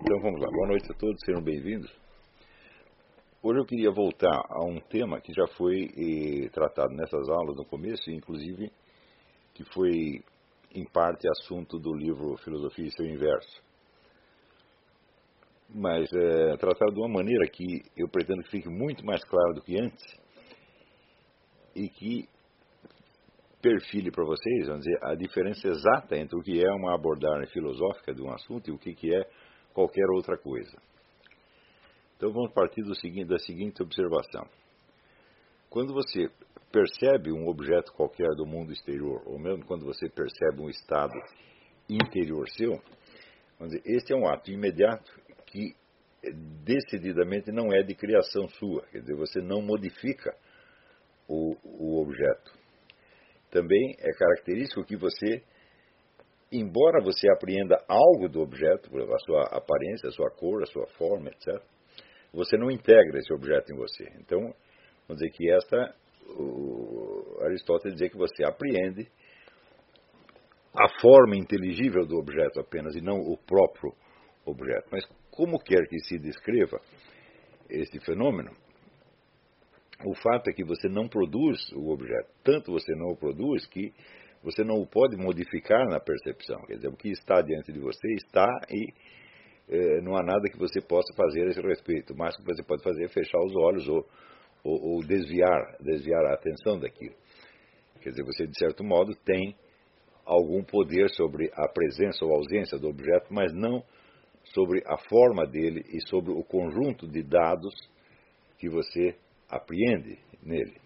Então vamos lá, boa noite a todos, sejam bem-vindos. Hoje eu queria voltar a um tema que já foi tratado nessas aulas no começo, inclusive que foi em parte assunto do livro Filosofia e seu Inverso. Mas tratado de uma maneira que eu pretendo que fique muito mais claro do que antes e que perfile para vocês, vamos dizer, a diferença exata entre o que é uma abordagem filosófica de um assunto e o que é qualquer outra coisa. Então vamos partir da seguinte observação. Quando você percebe um objeto qualquer do mundo exterior, ou mesmo quando você percebe um estado interior seu, vamos dizer, este é um ato imediato que decididamente não é de criação sua, quer dizer, você não modifica o objeto. Também é característico que você, embora você apreenda algo do objeto, por exemplo, a sua aparência, a sua cor, a sua forma, etc., você não integra esse objeto em você. Então, vamos dizer que Aristóteles dizia que você apreende a forma inteligível do objeto apenas, e não o próprio objeto. Mas como quer que se descreva este fenômeno, o fato é que você não produz o objeto. Tanto você não o produz que você não o pode modificar na percepção. Quer dizer, o que está diante de você está e não há nada que você possa fazer a esse respeito. O máximo que você pode fazer é fechar os olhos ou desviar a atenção daquilo. Quer dizer, você, de certo modo, tem algum poder sobre a presença ou ausência do objeto, mas não sobre a forma dele e sobre o conjunto de dados que você apreende nele.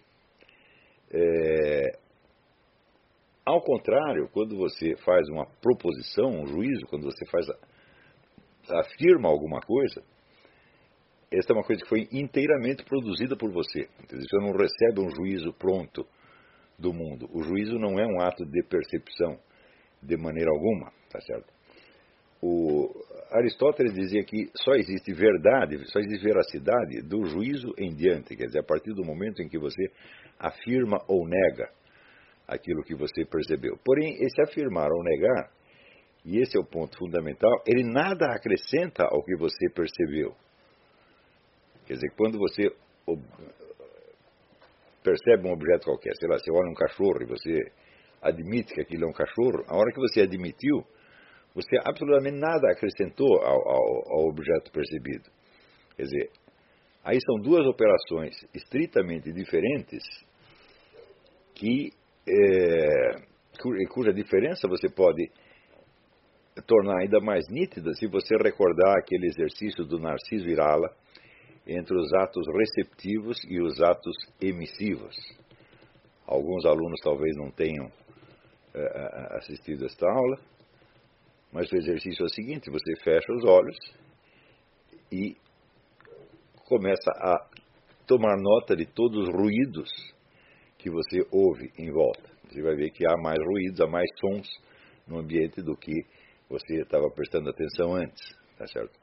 Ao contrário, quando você faz uma proposição, um juízo, quando você afirma alguma coisa, esta é uma coisa que foi inteiramente produzida por você. Você não recebe um juízo pronto do mundo. O juízo não é um ato de percepção de maneira alguma, tá certo? Aristóteles dizia que só existe verdade, só existe veracidade do juízo em diante, quer dizer, a partir do momento em que você afirma ou nega aquilo que você percebeu. Porém, esse afirmar ou negar, e esse é o ponto fundamental, ele nada acrescenta ao que você percebeu. Quer dizer, quando você percebe um objeto qualquer, sei lá, você olha um cachorro e você admite que aquilo é um cachorro, a hora que você admitiu, você absolutamente nada acrescentou ao objeto percebido. Quer dizer, aí são duas operações estritamente diferentes cuja diferença você pode tornar ainda mais nítida se você recordar aquele exercício do Narciso Irala entre os atos receptivos e os atos emissivos. Alguns alunos talvez não tenham assistido esta aula, mas o exercício é o seguinte: você fecha os olhos e começa a tomar nota de todos os ruídos que você ouve em volta. Você vai ver que há mais ruídos, há mais sons no ambiente do que você estava prestando atenção antes, tá certo?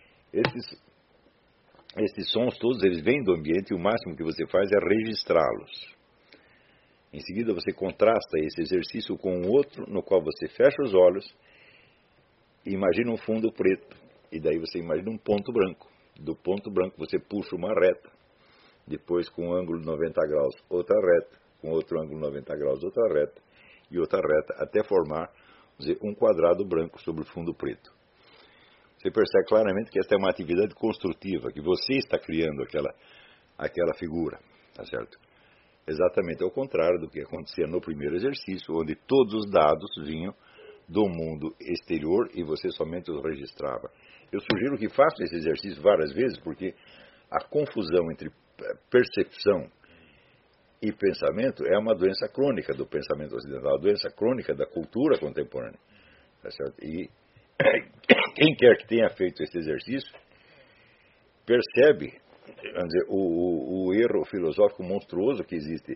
Esses sons todos, eles vêm do ambiente e o máximo que você faz é registrá-los. Em seguida você contrasta esse exercício com um outro no qual você fecha os olhos e imagina um fundo preto, e daí você imagina um ponto branco. Do ponto branco você puxa uma reta, depois com um ângulo de 90 graus outra reta, com outro ângulo de 90 graus outra reta, e outra reta, até formar, vamos dizer, um quadrado branco sobre o fundo preto. Você percebe claramente que esta é uma atividade construtiva, que você está criando aquela figura, tá certo? Exatamente ao contrário do que acontecia no primeiro exercício, onde todos os dados vinham do mundo exterior e você somente os registrava. Eu sugiro que faça esse exercício várias vezes, porque a confusão entre percepção e pensamento é uma doença crônica do pensamento ocidental, a doença crônica da cultura contemporânea. Tá certo? E quem quer que tenha feito esse exercício percebe, vamos dizer, o erro filosófico monstruoso que existe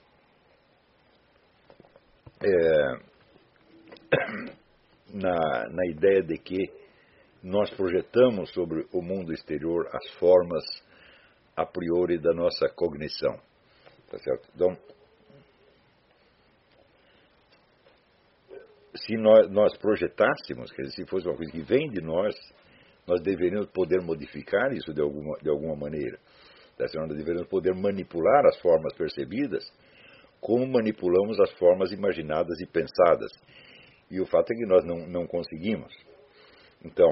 na ideia de que nós projetamos sobre o mundo exterior as formas a priori da nossa cognição. Tá certo? Então, se nós projetássemos, quer dizer, se fosse uma coisa que vem de nós, nós deveríamos poder modificar isso de alguma maneira. Nós deveríamos poder manipular as formas percebidas como manipulamos as formas imaginadas e pensadas. E o fato é que nós não conseguimos. Então,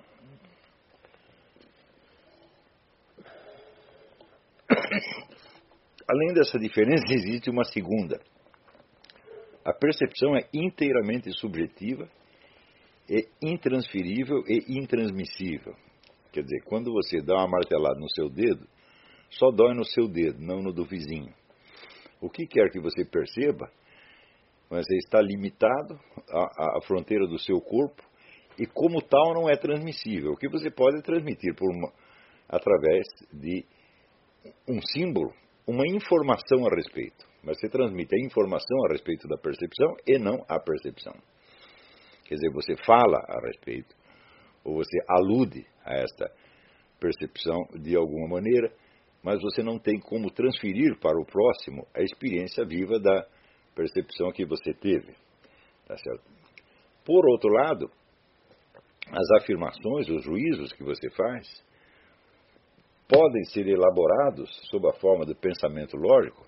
além dessa diferença, existe uma segunda. A percepção é inteiramente subjetiva, é intransferível e intransmissível. Quer dizer, quando você dá uma martelada no seu dedo, só dói no seu dedo, não no do vizinho. O que quer que você perceba, você está limitado à fronteira do seu corpo e, como tal, não é transmissível. O que você pode transmitir através de um símbolo, uma informação a respeito. Mas você transmite a informação a respeito da percepção e não a percepção. Quer dizer, você fala a respeito, ou você alude a esta percepção de alguma maneira, mas você não tem como transferir para o próximo a experiência viva da percepção que você teve. Tá certo? Por outro lado, as afirmações, os juízos que você faz, podem ser elaborados sob a forma de pensamento lógico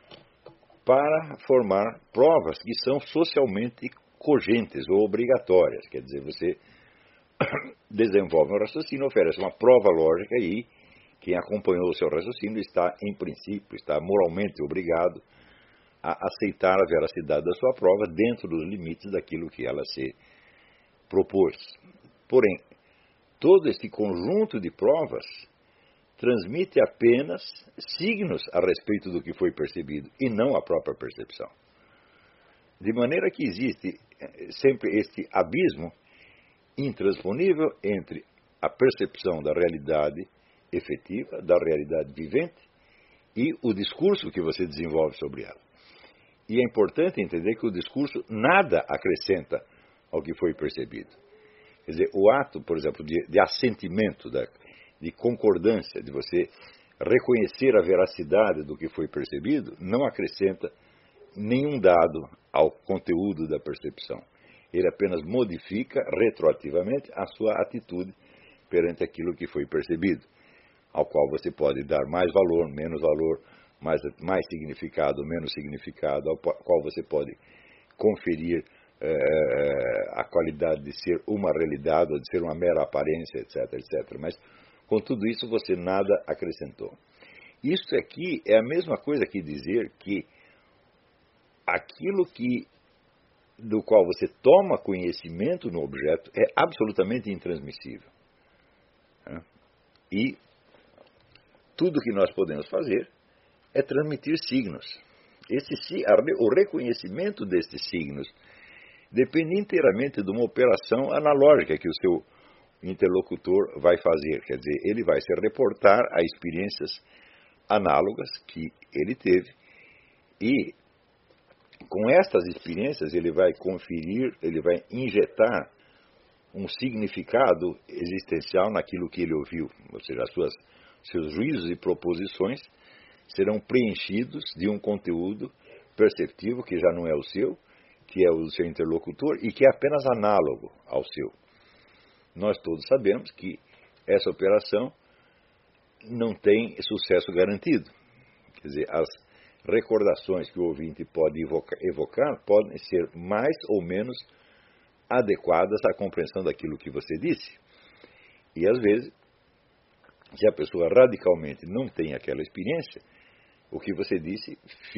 para formar provas que são socialmente cogentes ou obrigatórias. Quer dizer, você desenvolve um raciocínio, oferece uma prova lógica e quem acompanhou o seu raciocínio está, em princípio, está moralmente obrigado a aceitar a veracidade da sua prova dentro dos limites daquilo que ela se propôs. Porém, todo este conjunto de provas transmite apenas signos a respeito do que foi percebido e não a própria percepção. De maneira que existe sempre este abismo intransponível entre a percepção da realidade efetiva, da realidade vivente, e o discurso que você desenvolve sobre ela. E é importante entender que o discurso nada acrescenta ao que foi percebido. Quer dizer, o ato, por exemplo, de assentimento, de concordância, de você reconhecer a veracidade do que foi percebido, não acrescenta nenhum dado ao conteúdo da percepção. Ele apenas modifica retroativamente a sua atitude perante aquilo que foi percebido, ao qual você pode dar mais valor, menos valor, mais significado, menos significado, ao qual você pode conferir a qualidade de ser uma realidade ou de ser uma mera aparência, etc, etc. Mas, com tudo isso, você nada acrescentou. Isto aqui é a mesma coisa que dizer que aquilo do qual você toma conhecimento no objeto é absolutamente intransmissível. E tudo que nós podemos fazer é transmitir signos. O reconhecimento destes signos depende inteiramente de uma operação analógica que o seu interlocutor vai fazer. Quer dizer, ele vai se reportar a experiências análogas que ele teve e, com estas experiências, ele vai conferir, ele vai injetar um significado existencial naquilo que ele ouviu. Ou seja, seus juízos e proposições serão preenchidos de um conteúdo perceptivo que já não é o seu, que é o do seu interlocutor e que é apenas análogo ao seu. Nós todos sabemos que essa operação não tem sucesso garantido. Quer dizer, as recordações que o ouvinte pode evocar podem ser mais ou menos adequadas à compreensão daquilo que você disse. E, às vezes, se a pessoa radicalmente não tem aquela experiência, o que você disse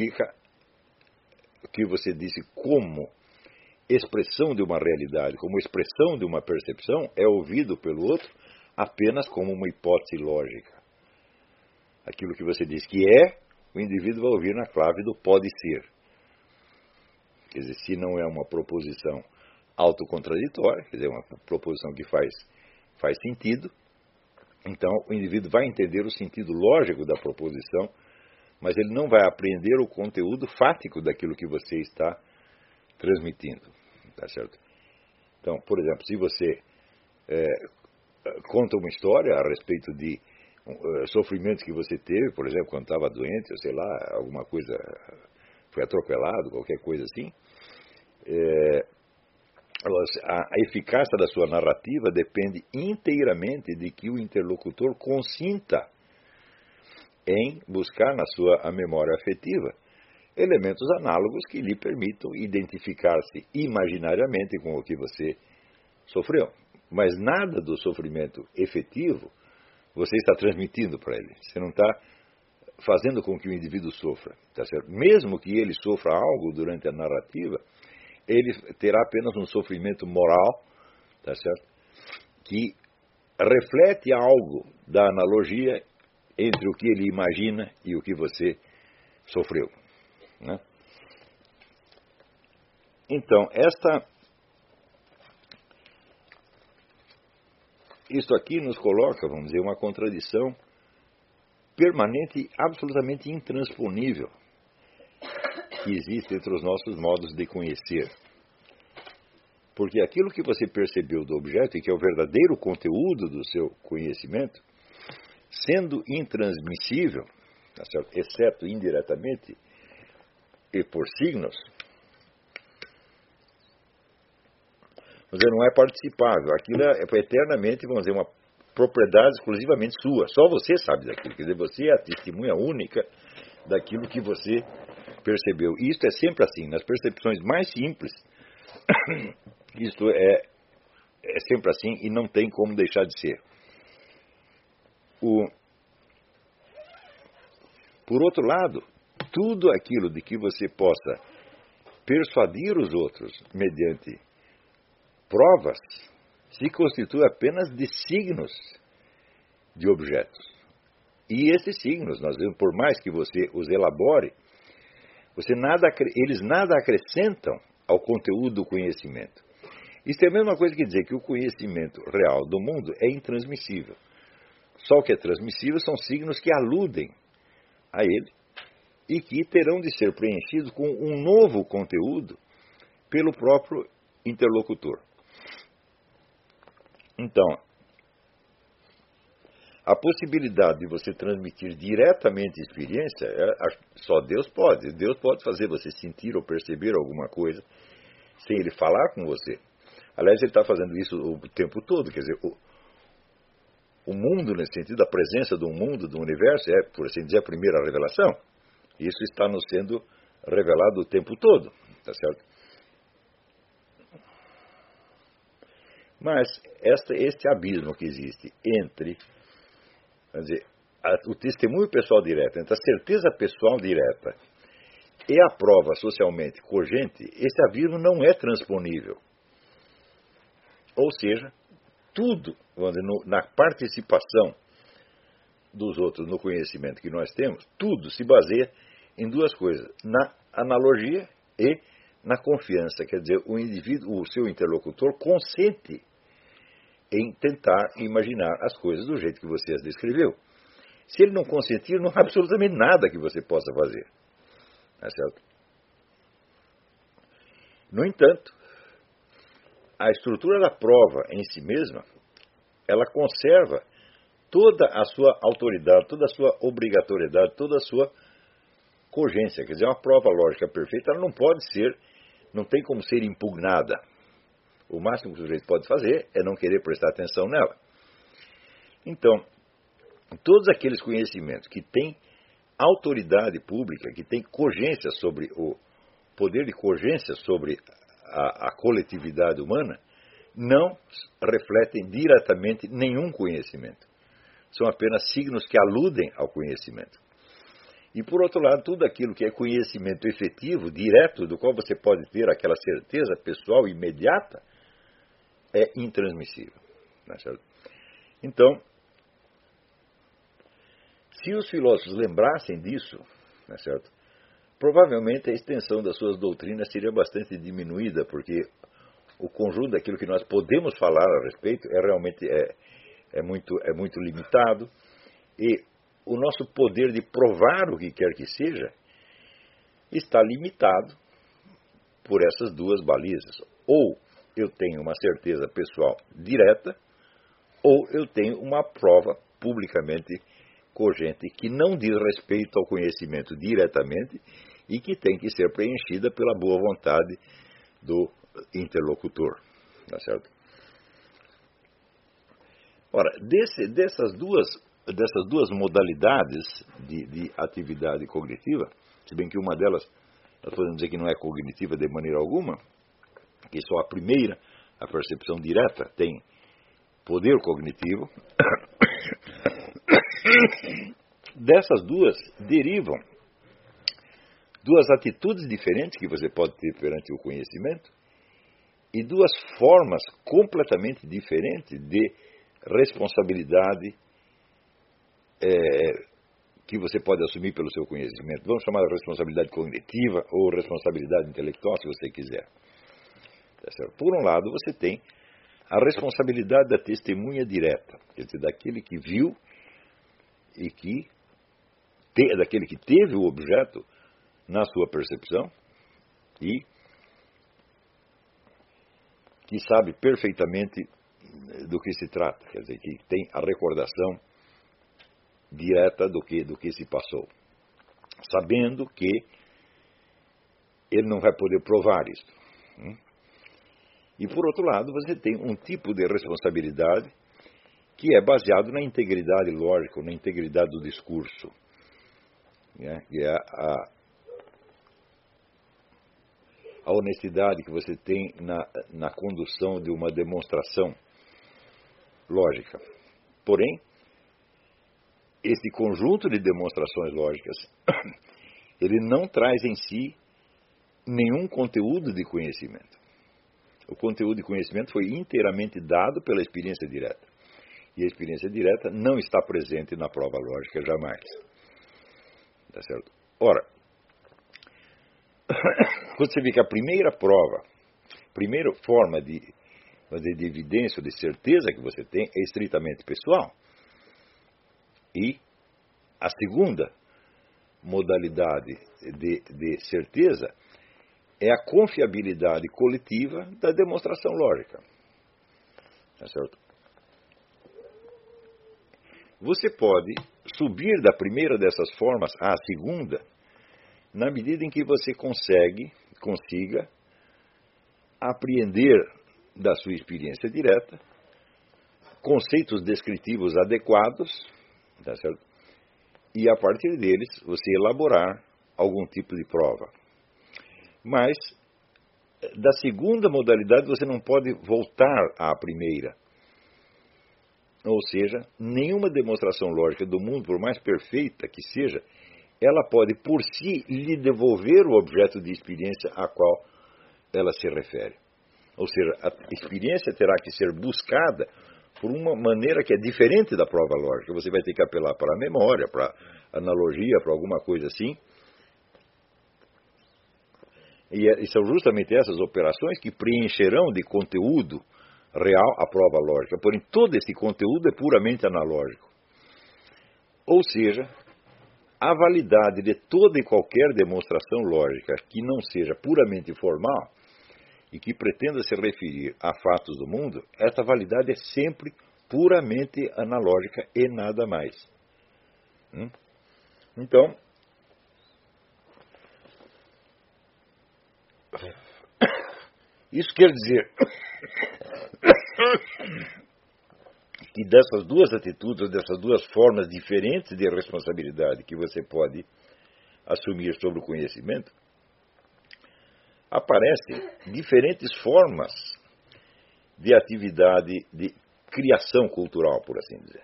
como expressão de uma realidade, como expressão de uma percepção, é ouvido pelo outro apenas como uma hipótese lógica. Aquilo que você diz que é, o indivíduo vai ouvir na clave do pode ser. Quer dizer, se não é uma proposição autocontraditória, quer dizer, uma proposição que faz sentido, então o indivíduo vai entender o sentido lógico da proposição, mas ele não vai apreender o conteúdo fático daquilo que você está transmitindo. Tá certo? Então, por exemplo, se você conta uma história a respeito de sofrimentos que você teve, por exemplo, quando estava doente, ou sei lá, alguma coisa, foi atropelado, qualquer coisa assim, A eficácia da sua narrativa depende inteiramente de que o interlocutor consinta em buscar na sua memória afetiva elementos análogos que lhe permitam identificar-se imaginariamente com o que você sofreu. Mas nada do sofrimento efetivo você está transmitindo para ele. Você não está fazendo com que o indivíduo sofra, tá certo? Mesmo que ele sofra algo durante a narrativa, ele terá apenas um sofrimento moral, tá certo? Que reflete algo da analogia entre o que ele imagina e o que você sofreu, né? Então, isto aqui nos coloca, vamos dizer, uma contradição permanente, absolutamente intransponível, que existe entre os nossos modos de conhecer. Porque aquilo que você percebeu do objeto, e que é o verdadeiro conteúdo do seu conhecimento, sendo intransmissível, tá certo? Exceto indiretamente e por signos, não é participável. Aquilo é eternamente, vamos dizer, uma propriedade exclusivamente sua. Só você sabe daquilo. Quer dizer, você é a testemunha única daquilo que você percebeu. E isto é sempre assim, nas percepções mais simples. Isto é sempre assim e não tem como deixar de ser. Por outro lado, tudo aquilo de que você possa persuadir os outros mediante provas se constitui apenas de signos de objetos. E esses signos, nós vemos, por mais que você os elabore, eles nada acrescentam ao conteúdo do conhecimento. Isso é a mesma coisa que dizer que o conhecimento real do mundo é intransmissível. Só o que é transmissível são signos que aludem a ele e que terão de ser preenchidos com um novo conteúdo pelo próprio interlocutor. Então, a possibilidade de você transmitir diretamente experiência, só Deus pode. Deus pode fazer você sentir ou perceber alguma coisa sem Ele falar com você. Aliás, Ele está fazendo isso o tempo todo. Quer dizer, o mundo, nesse sentido, a presença do mundo, do universo, é, por assim dizer, a primeira revelação. Isso está nos sendo revelado o tempo todo, tá certo? Mas este abismo que existe entre, vamos dizer, o testemunho pessoal direto, entre a certeza pessoal direta e a prova socialmente cogente, esse abismo não é transponível. Ou seja, tudo, vamos dizer, na participação dos outros no conhecimento que nós temos, tudo se baseia em duas coisas: na analogia e na confiança. Quer dizer, o indivíduo, o seu interlocutor, consente em tentar imaginar as coisas do jeito que você as descreveu. Se ele não consentir, não há absolutamente nada que você possa fazer. Não é certo? No entanto, a estrutura da prova em si mesma, ela conserva toda a sua autoridade, toda a sua obrigatoriedade, toda a sua cogência. Quer dizer, uma prova lógica perfeita, ela não pode ser, não tem como ser impugnada. O máximo que o sujeito pode fazer é não querer prestar atenção nela. Então, todos aqueles conhecimentos que têm autoridade pública, que têm cogência sobre o poder de cogência sobre a coletividade humana, não refletem diretamente nenhum conhecimento. São apenas signos que aludem ao conhecimento. E, por outro lado, tudo aquilo que é conhecimento efetivo, direto, do qual você pode ter aquela certeza pessoal imediata, é intransmissível. Não é certo? Então, se os filósofos lembrassem disso, não é certo? Provavelmente a extensão das suas doutrinas seria bastante diminuída, porque o conjunto daquilo que nós podemos falar a respeito realmente muito limitado, e o nosso poder de provar o que quer que seja está limitado por essas duas balizas. Ou eu tenho uma certeza pessoal direta, ou eu tenho uma prova publicamente cogente que não diz respeito ao conhecimento diretamente e que tem que ser preenchida pela boa vontade do interlocutor. Tá certo? Ora, dessas duas modalidades de atividade cognitiva, se bem que uma delas, nós podemos dizer que não é cognitiva de maneira alguma, que só a primeira, a percepção direta, tem poder cognitivo, dessas duas derivam duas atitudes diferentes que você pode ter perante o conhecimento e duas formas completamente diferentes de responsabilidade que você pode assumir pelo seu conhecimento. Vamos chamar de responsabilidade cognitiva ou responsabilidade intelectual, se você quiser. Tá certo? Por um lado, você tem a responsabilidade da testemunha direta, quer dizer, daquele que viu e daquele que teve o objeto na sua percepção e que sabe perfeitamente do que se trata, quer dizer, que tem a recordação direta do que se passou, sabendo que ele não vai poder provar isso. E, por outro lado, você tem um tipo de responsabilidade que é baseado na integridade lógica, na integridade do discurso, né? Que é a honestidade que você tem na condução de uma demonstração lógica. Porém, esse conjunto de demonstrações lógicas, ele não traz em si nenhum conteúdo de conhecimento. O conteúdo de conhecimento foi inteiramente dado pela experiência direta. E a experiência direta não está presente na prova lógica jamais. Tá certo? Ora, quando você vê que a primeira prova, primeira forma de evidência ou de certeza que você tem é estritamente pessoal, e a segunda modalidade de certeza é a confiabilidade coletiva da demonstração lógica. Tá certo? Você pode subir da primeira dessas formas à segunda na medida em que você consiga apreender da sua experiência direta conceitos descritivos adequados, tá certo? E a partir deles você elaborar algum tipo de prova. Mas da segunda modalidade você não pode voltar à primeira. Ou seja, nenhuma demonstração lógica do mundo, por mais perfeita que seja, ela pode por si lhe devolver o objeto de experiência a qual ela se refere. Ou seja, a experiência terá que ser buscada por uma maneira que é diferente da prova lógica. Você vai ter que apelar para a memória, para a analogia, para alguma coisa assim. E são justamente essas operações que preencherão de conteúdo real a prova lógica. Porém, todo esse conteúdo é puramente analógico. Ou seja, a validade de toda e qualquer demonstração lógica que não seja puramente formal e que pretenda se referir a fatos do mundo, essa validade é sempre puramente analógica e nada mais. Então, isso quer dizer que dessas duas atitudes, dessas duas formas diferentes de responsabilidade que você pode assumir sobre o conhecimento, aparecem diferentes formas de atividade de criação cultural, por assim dizer.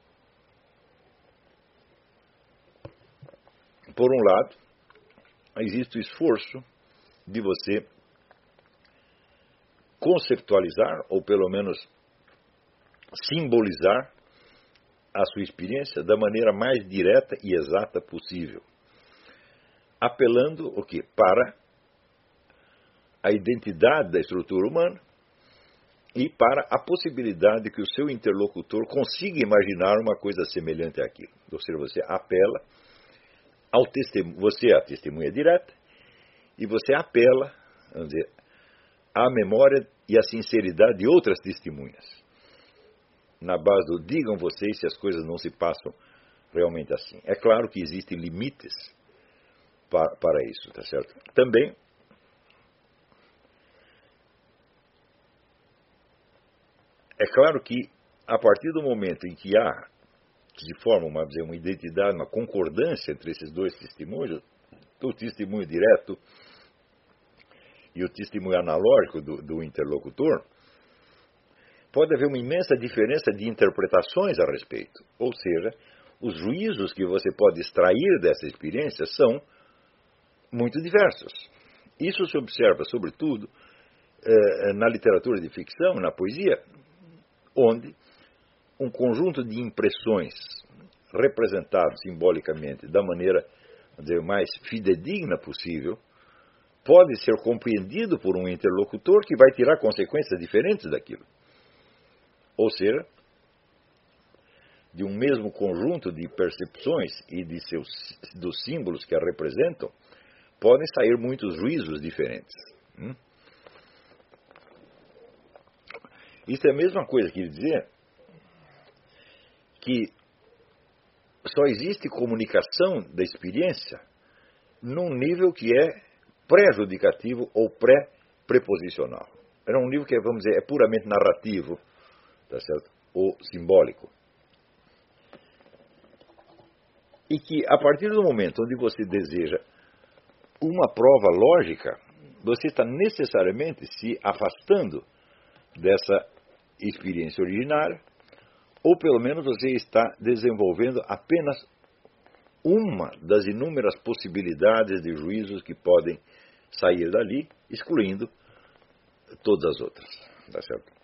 Por um lado, existe o esforço de você conceptualizar, ou pelo menos simbolizar a sua experiência da maneira mais direta e exata possível, apelando o quê? Para a identidade da estrutura humana e para a possibilidade que o seu interlocutor consiga imaginar uma coisa semelhante àquilo. Ou seja, você apela ao testemunho, você é a testemunha direta e você apela, vamos dizer, à memória e à sinceridade de outras testemunhas. Na base do digam vocês se as coisas não se passam realmente assim. É claro que existem limites para isso, tá certo? Também é claro que, a partir do momento em que se forma uma identidade, uma concordância entre esses dois testemunhos, o testemunho direto e o testemunho analógico do interlocutor, pode haver uma imensa diferença de interpretações a respeito. Ou seja, os juízos que você pode extrair dessa experiência são muito diversos. Isso se observa, sobretudo, na literatura de ficção, na poesia, onde um conjunto de impressões representado simbolicamente da maneira, vamos dizer, mais fidedigna possível, pode ser compreendido por um interlocutor que vai tirar consequências diferentes daquilo. Ou seja, de um mesmo conjunto de percepções e dos símbolos que a representam, podem sair muitos juízos diferentes. Isso é a mesma coisa que dizer que só existe comunicação da experiência num nível que é pré-judicativo ou pré-preposicional. É um nível que, vamos dizer, é puramente narrativo, tá certo? Ou simbólico. E que, a partir do momento onde você deseja uma prova lógica, você está necessariamente se afastando dessa experiência originária, ou pelo menos você está desenvolvendo apenas uma das inúmeras possibilidades de juízos que podem sair dali, excluindo todas as outras. Tá certo?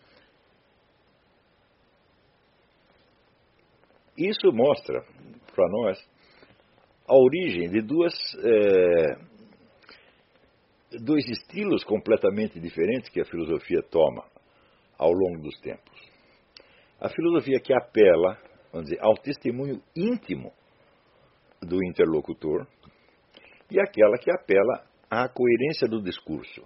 Isso mostra para nós a origem de dois estilos completamente diferentes que a filosofia toma ao longo dos tempos. A filosofia que apela, vamos dizer, ao testemunho íntimo do interlocutor e aquela que apela à coerência do discurso.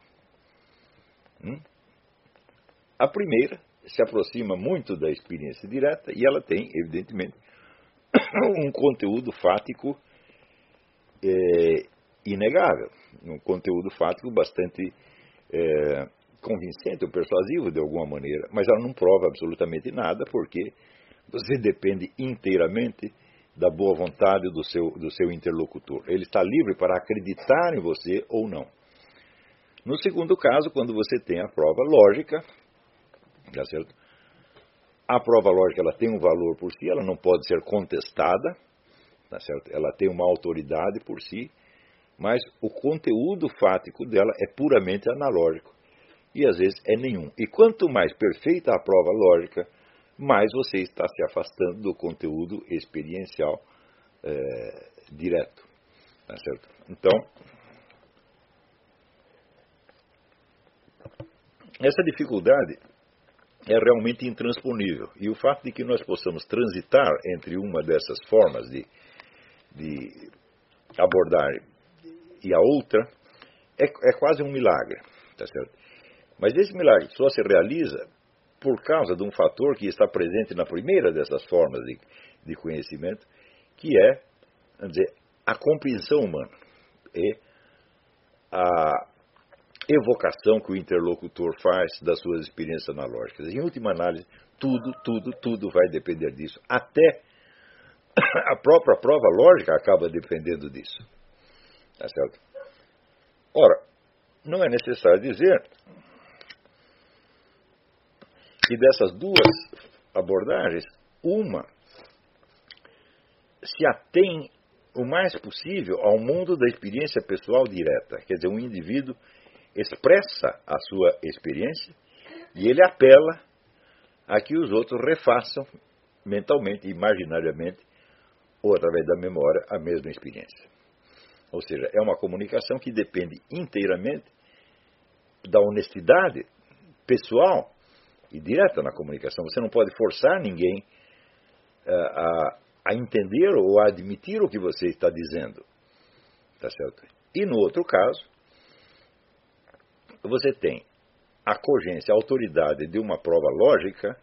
A primeira se aproxima muito da experiência direta e ela tem, evidentemente, um conteúdo fático inegável, um conteúdo fático bastante convincente ou persuasivo de alguma maneira, mas ela não prova absolutamente nada porque você depende inteiramente da boa vontade do seu interlocutor. Ele está livre para acreditar em você ou não. No segundo caso, quando você tem a prova lógica, tá certo? A prova lógica ela tem um valor por si, ela não pode ser contestada, tá certo? Ela tem uma autoridade por si, mas o conteúdo fático dela é puramente analógico e às vezes é nenhum. E quanto mais perfeita a prova lógica, mais você está se afastando do conteúdo experiencial direto, tá certo? Então, essa dificuldade é realmente intransponível. E o fato de que nós possamos transitar entre uma dessas formas de abordar e a outra é quase um milagre, tá certo? Mas esse milagre só se realiza por causa de um fator que está presente na primeira dessas formas de conhecimento, que é, vamos dizer, a compreensão humana e a evocação que o interlocutor faz das suas experiências analógicas. Em última análise, tudo vai depender disso. Até a própria prova lógica acaba dependendo disso. Tá certo? Ora, não é necessário dizer que dessas duas abordagens, uma se atém o mais possível ao mundo da experiência pessoal direta. Quer dizer, um indivíduo expressa a sua experiência e ele apela a que os outros refaçam mentalmente, imaginariamente, ou através da memória, a mesma experiência. Ou seja, é uma comunicação que depende inteiramente da honestidade pessoal e direta na comunicação. Você não pode forçar ninguém a entender ou a admitir o que você está dizendo. Tá certo? E no outro caso, você tem a cogência, a autoridade de uma prova lógica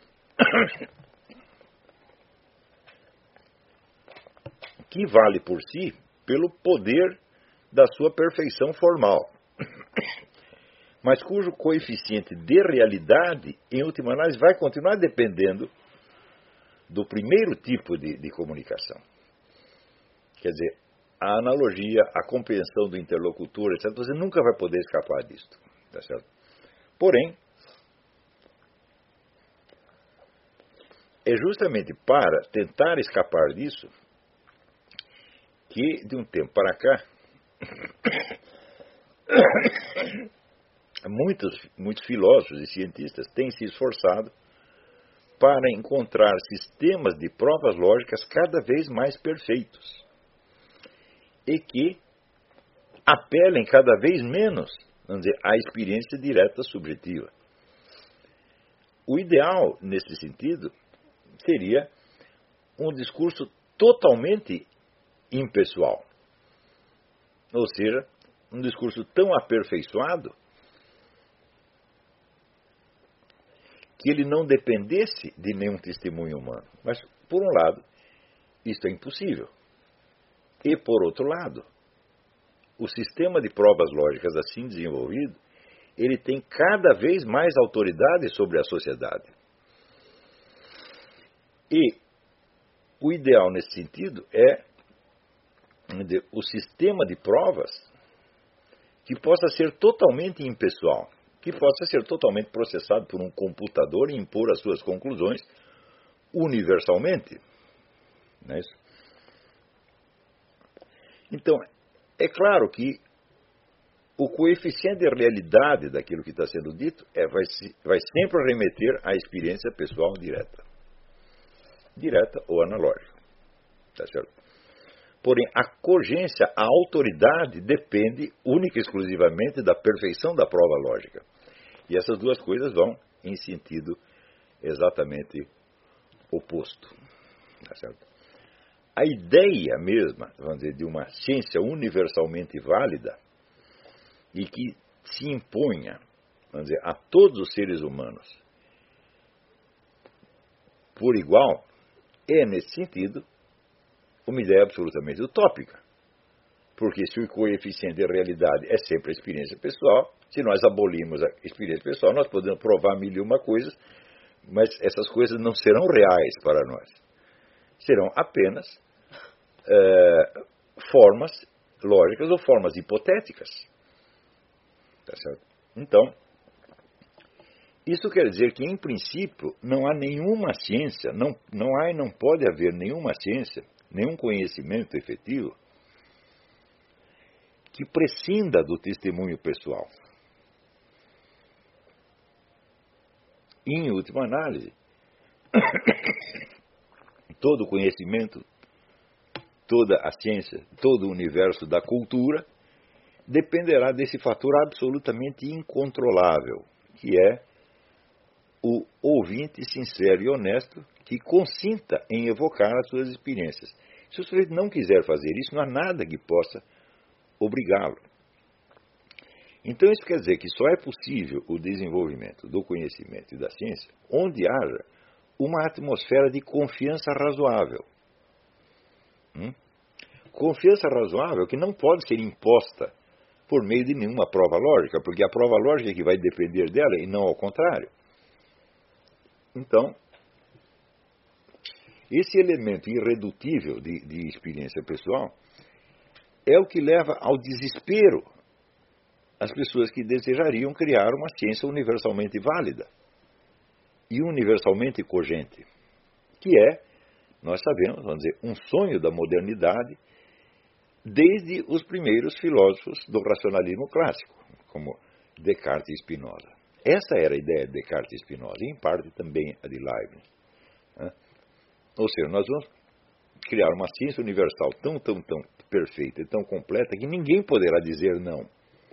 que vale por si pelo poder da sua perfeição formal. mas cujo coeficiente de realidade, em última análise, vai continuar dependendo do primeiro tipo de comunicação. Quer dizer, a analogia, a compreensão do interlocutor, etc., você nunca vai poder escapar disto. Tá certo? Porém, é justamente para tentar escapar disso que, de um tempo para cá, muitos filósofos e cientistas têm se esforçado para encontrar sistemas de provas lógicas cada vez mais perfeitos e que apelem cada vez menos, vamos dizer, à experiência direta subjetiva. O ideal, nesse sentido, seria um discurso totalmente impessoal. Ou seja, um discurso tão aperfeiçoado que ele não dependesse de nenhum testemunho humano. Mas, por um lado, isto é impossível. E, por outro lado, o sistema de provas lógicas assim desenvolvido, ele tem cada vez mais autoridade sobre a sociedade. E o ideal nesse sentido é o sistema de provas que possa ser totalmente impessoal, que possa ser totalmente processado por um computador e impor as suas conclusões universalmente. Não é isso? Então, é claro que o coeficiente de realidade daquilo que está sendo dito vai sempre remeter à experiência pessoal direta ou analógica. Tá certo? Porém, a cogência, a autoridade, depende única e exclusivamente da perfeição da prova lógica. E essas duas coisas vão em sentido exatamente oposto. Tá certo? A ideia mesma, vamos dizer, de uma ciência universalmente válida e que se imponha, vamos dizer, a todos os seres humanos por igual, é, nesse sentido, uma ideia absolutamente utópica. Porque se o coeficiente de realidade é sempre a experiência pessoal, se nós abolirmos a experiência pessoal, nós podemos provar mil e uma coisas, mas essas coisas não serão reais para nós. Serão apenas formas lógicas ou formas hipotéticas. Tá certo? Então, isso quer dizer que, em princípio, não há nenhuma ciência, não há e não pode haver nenhuma ciência, nenhum conhecimento efetivo que prescinda do testemunho pessoal. Em última análise, todo o conhecimento, toda a ciência, todo o universo da cultura dependerá desse fator absolutamente incontrolável, que é o ouvinte sincero e honesto que consinta em evocar as suas experiências. Se o sujeito não quiser fazer isso, não há nada que possa obrigá-lo. Então isso quer dizer que só é possível o desenvolvimento do conhecimento e da ciência onde haja uma atmosfera de confiança razoável. Confiança razoável que não pode ser imposta por meio de nenhuma prova lógica, porque a prova lógica é que vai depender dela e não ao contrário. Então, esse elemento irredutível de experiência pessoal é o que leva ao desespero as pessoas que desejariam criar uma ciência universalmente válida e universalmente cogente, que é, nós sabemos, vamos dizer, um sonho da modernidade desde os primeiros filósofos do racionalismo clássico, como Descartes e Spinoza. Essa era a ideia de Descartes e Spinoza, e em parte também a de Leibniz. Ou seja, nós vamos criar uma ciência universal tão perfeita e tão completa que ninguém poderá dizer não.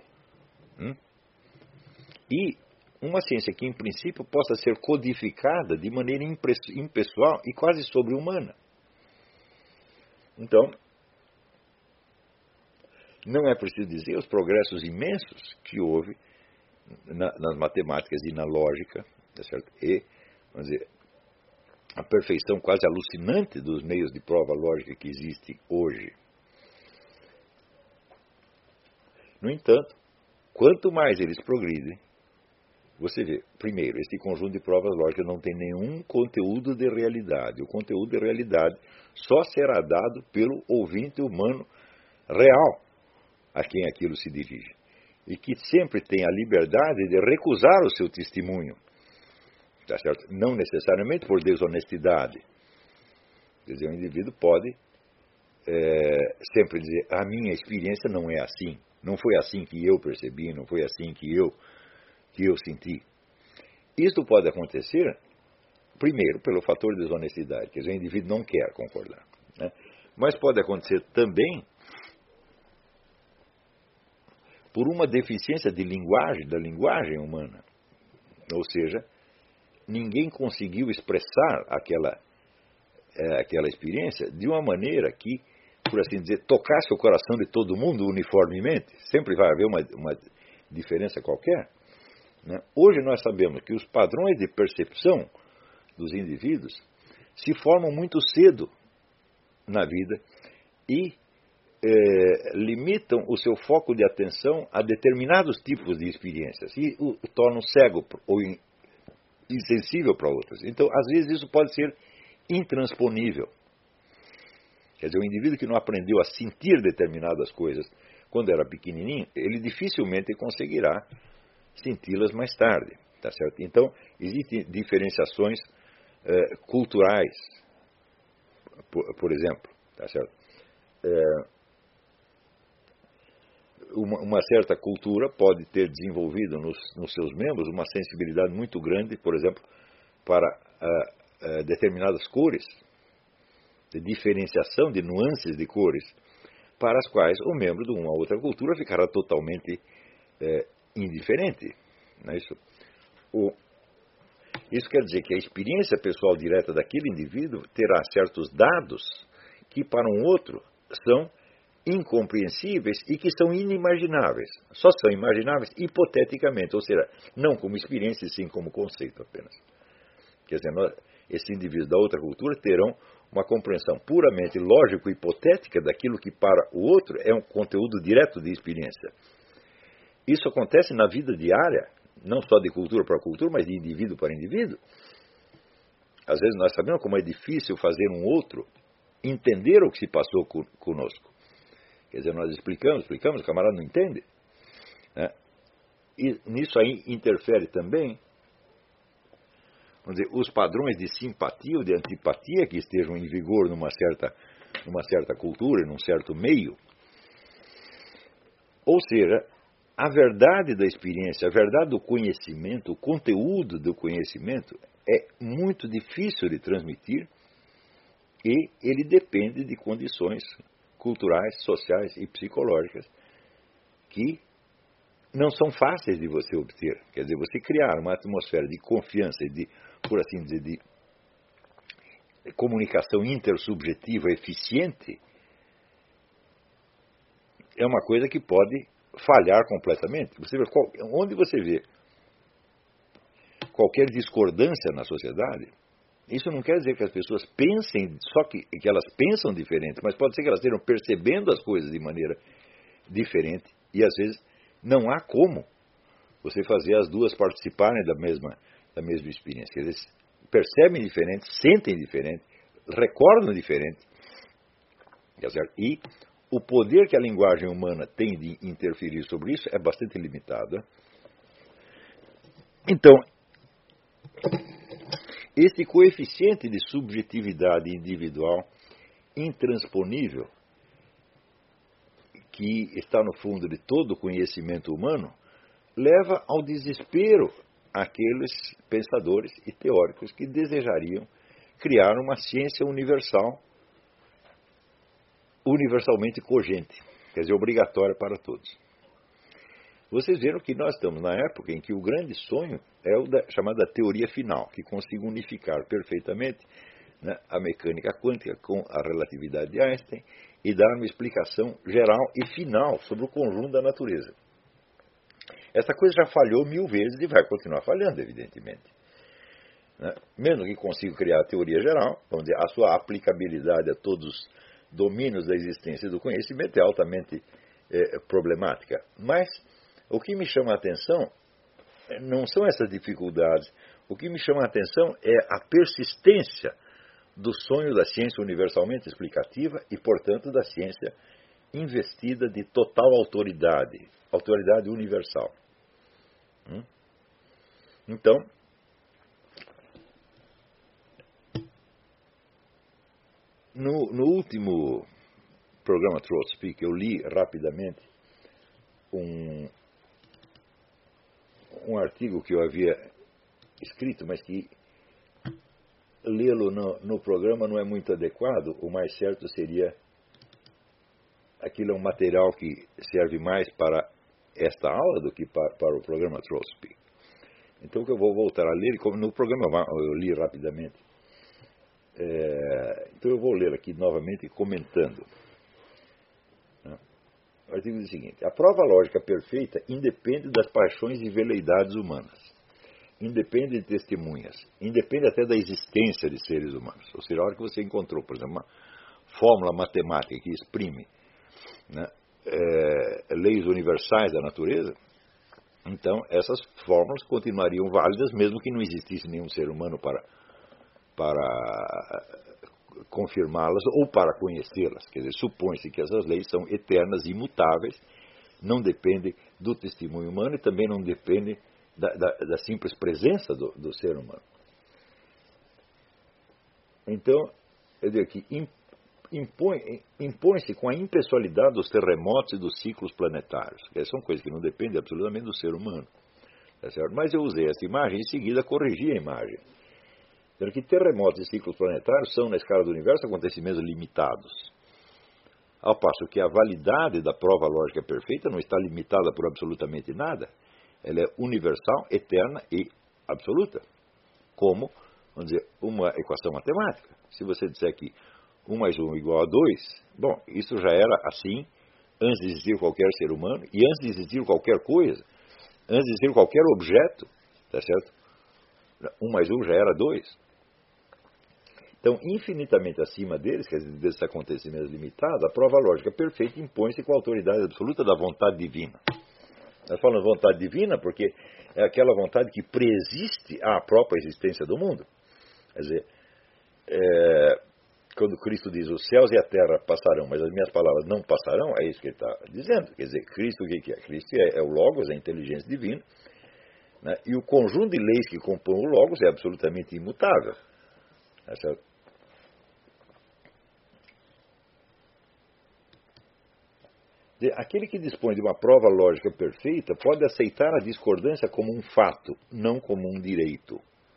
E uma ciência que, em princípio, possa ser codificada de maneira impessoal e quase sobre-humana. Então, não é preciso dizer os progressos imensos que houve nas matemáticas e na lógica, tá certo? E, vamos dizer, a perfeição quase alucinante dos meios de prova lógica que existem hoje. No entanto, quanto mais eles progridem, você vê, primeiro, esse conjunto de provas lógicas não tem nenhum conteúdo de realidade. O conteúdo de realidade só será dado pelo ouvinte humano real a quem aquilo se dirige. E que sempre tem a liberdade de recusar o seu testemunho. Tá certo? Não necessariamente por desonestidade. Quer dizer, o indivíduo pode sempre dizer, a minha experiência não é assim. Não foi assim que eu percebi, não foi assim que eu senti. Isto pode acontecer, primeiro, pelo fator desonestidade, quer dizer, o indivíduo não quer concordar. Né? Mas pode acontecer também por uma deficiência de linguagem, da linguagem humana. Ou seja, ninguém conseguiu expressar aquela experiência de uma maneira que, por assim dizer, tocasse o coração de todo mundo uniformemente. Sempre vai haver uma diferença qualquer. Né? Hoje nós sabemos que os padrões de percepção dos indivíduos se formam muito cedo na vida e limitam o seu foco de atenção a determinados tipos de experiências e o tornam cego ou insensível para outras. Então, às vezes, isso pode ser intransponível. Quer dizer, o indivíduo que não aprendeu a sentir determinadas coisas quando era pequenininho, ele dificilmente conseguirá senti-las mais tarde. Tá certo? Então, existem diferenciações culturais, por exemplo. Tá certo? Uma certa cultura pode ter desenvolvido nos seus membros uma sensibilidade muito grande, por exemplo, para determinadas cores, de diferenciação de nuances de cores, para as quais o membro de uma outra cultura ficará totalmente indiferente. Não é isso? Isso quer dizer que a experiência pessoal direta daquele indivíduo terá certos dados que para um outro são incompreensíveis e que são inimagináveis. Só são imagináveis hipoteticamente, ou seja, não como experiência, sim como conceito apenas. Quer dizer, esses indivíduos da outra cultura terão uma compreensão puramente lógico-hipotética daquilo que para o outro é um conteúdo direto de experiência. Isso acontece na vida diária, não só de cultura para cultura, mas de indivíduo para indivíduo. Às vezes nós sabemos como é difícil fazer um outro entender o que se passou conosco. Quer dizer, nós explicamos, o camarada não entende. Né? E nisso aí interfere também, vamos dizer, os padrões de simpatia ou de antipatia que estejam em vigor numa certa cultura, num certo meio. Ou seja, a verdade da experiência, a verdade do conhecimento, o conteúdo do conhecimento é muito difícil de transmitir e ele depende de condições culturais, sociais e psicológicas que não são fáceis de você obter. Quer dizer, você criar uma atmosfera de confiança e de, por assim dizer, de comunicação intersubjetiva eficiente é uma coisa que pode falhar completamente. Você vê, onde você vê qualquer discordância na sociedade, isso não quer dizer que as pessoas pensem, só que elas pensam diferente, mas pode ser que elas estejam percebendo as coisas de maneira diferente e às vezes não há como você fazer as duas participarem da mesma experiência. Eles percebem diferente, sentem diferente, recordam diferente. E o poder que a linguagem humana tem de interferir sobre isso é bastante limitado. Né? Então, esse coeficiente de subjetividade individual intransponível, que está no fundo de todo o conhecimento humano, leva ao desespero aqueles pensadores e teóricos que desejariam criar uma ciência universalmente cogente, quer dizer, obrigatória para todos. Vocês viram que nós estamos na época em que o grande sonho é o da chamada teoria final, que consiga unificar perfeitamente, né, a mecânica quântica com a relatividade de Einstein e dar uma explicação geral e final sobre o conjunto da natureza. Essa coisa já falhou 1000 vezes e vai continuar falhando, evidentemente. Né? Mesmo que consiga criar a teoria geral, vamos dizer, a sua aplicabilidade a todos os domínios da existência e do conhecimento é altamente problemática. Mas, O que me chama a atenção não são essas dificuldades. O que me chama a atenção é a persistência do sonho da ciência universalmente explicativa e, portanto, da ciência investida de total autoridade, autoridade universal. Então, no último programa Troll Speak, eu li rapidamente um artigo que eu havia escrito, mas que lê-lo no programa não é muito adequado. O mais certo seria, aquilo é um material que serve mais para esta aula do que para o programa Troll Speak. Então, que eu vou voltar a ler, como no programa eu li rapidamente. Então eu vou ler aqui novamente comentando. O artigo diz o seguinte: a prova lógica perfeita independe das paixões e veleidades humanas, independe de testemunhas, independe até da existência de seres humanos. Ou seja, a hora que você encontrou, por exemplo, uma fórmula matemática que exprime, né, leis universais da natureza, então essas fórmulas continuariam válidas mesmo que não existisse nenhum ser humano para confirmá-las ou para conhecê-las. Quer dizer, supõe-se que essas leis são eternas, imutáveis, não dependem do testemunho humano e também não dependem da simples presença do ser humano. Então, eu digo aqui, impõe-se com a impessoalidade dos terremotos e dos ciclos planetários. Essas são coisas que não dependem absolutamente do ser humano. Tá certo? Mas eu usei essa imagem e em seguida corrigi a imagem. Dizendo que terremotos e ciclos planetários são, na escala do universo, acontecimentos limitados. Ao passo que a validade da prova lógica perfeita não está limitada por absolutamente nada. Ela é universal, eterna e absoluta. Como, vamos dizer, uma equação matemática. Se você disser que 1 mais 1 igual a 2, bom, isso já era assim antes de existir qualquer ser humano e antes de existir qualquer coisa, antes de existir qualquer objeto, tá certo? 1 mais 1 já era 2. Então, infinitamente acima deles, quer dizer, desses acontecimentos limitados, a prova lógica perfeita impõe-se com a autoridade absoluta da vontade divina. Nós falamos vontade divina porque é aquela vontade que preexiste à própria existência do mundo. Quer dizer, quando Cristo diz os céus e a terra passarão, mas as minhas palavras não passarão, é isso que ele está dizendo. Quer dizer, Cristo o que é? Cristo é o Logos, a inteligência divina, né? E o conjunto de leis que compõem o Logos é absolutamente imutável. Tá certo? Aquele que dispõe de uma prova lógica perfeita pode aceitar a discordância como um fato, não como um direito.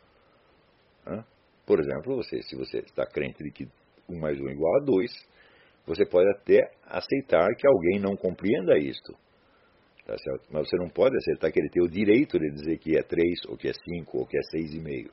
Por exemplo, se você está crente de que 1 mais 1 igual a 2, você pode até aceitar que alguém não compreenda isto. Tá certo? Mas você não pode aceitar que ele tem o direito de dizer que é 3, ou que é 5, ou que é 6,5.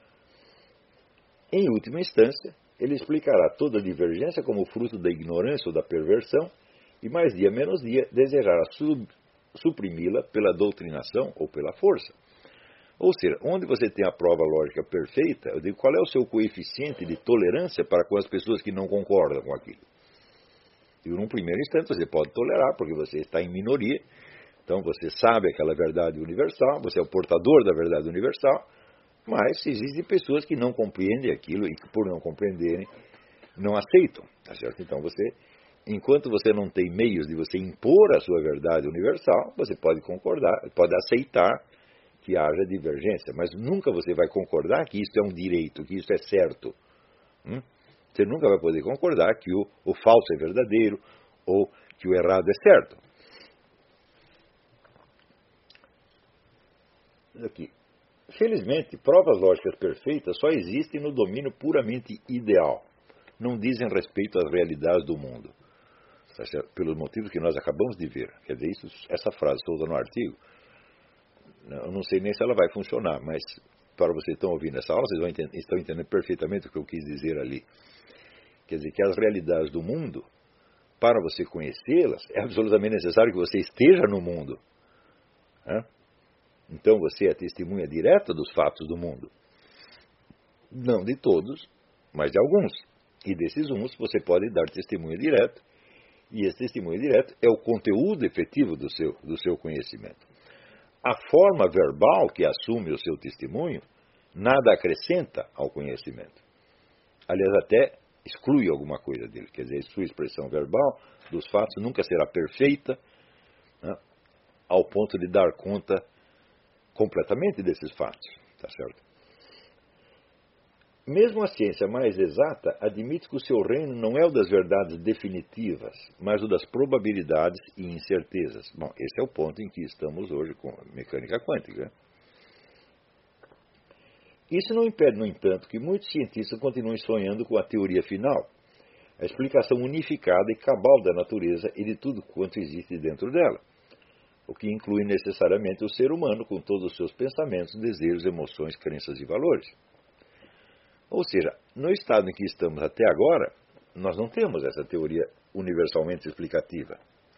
Em última instância, ele explicará toda divergência como fruto da ignorância ou da perversão, e mais dia menos dia desejará suprimi-la pela doutrinação ou pela força. Ou seja, onde você tem a prova lógica perfeita, eu digo, qual é o seu coeficiente de tolerância para com as pessoas que não concordam com aquilo? E num primeiro instante você pode tolerar, porque você está em minoria, então você sabe aquela verdade universal, você é o portador da verdade universal, mas existem pessoas que não compreendem aquilo e que, por não compreenderem, não aceitam. Tá certo? Então enquanto você não tem meios de você impor a sua verdade universal, você pode concordar, pode aceitar que haja divergência, mas nunca você vai concordar que isso é um direito, que isso é certo. Você nunca vai poder concordar que o falso é verdadeiro ou que o errado é certo. Aqui. Felizmente, provas lógicas perfeitas só existem no domínio puramente ideal. Não dizem respeito às realidades do mundo. Pelos motivos que nós acabamos de ver. Quer dizer, essa frase toda no artigo, eu não sei nem se ela vai funcionar, mas para vocês que estão ouvindo essa aula, vocês estão entendendo perfeitamente o que eu quis dizer ali. Quer dizer, que as realidades do mundo, para você conhecê-las, é absolutamente necessário que você esteja no mundo. Então você é testemunha direta dos fatos do mundo. Não de todos, mas de alguns. E desses uns você pode dar testemunho direto. E esse testemunho direto é o conteúdo efetivo do seu conhecimento. a forma verbal que assume o seu testemunho nada acrescenta ao conhecimento. Aliás, até exclui alguma coisa dele. Quer dizer, sua expressão verbal dos fatos nunca será perfeita, né, ao ponto de dar conta completamente desses fatos. Tá certo? Mesmo a ciência mais exata admite que o seu reino não é o das verdades definitivas, mas o das probabilidades e incertezas. Bom, esse é o ponto em que estamos hoje com a mecânica quântica. Isso não impede, no entanto, que muitos cientistas continuem sonhando com a teoria final, a explicação unificada e cabal da natureza e de tudo quanto existe dentro dela, o que inclui necessariamente o ser humano com todos os seus pensamentos, desejos, emoções, crenças e valores. Ou seja, no estado em que estamos até agora, nós não temos essa teoria universalmente explicativa.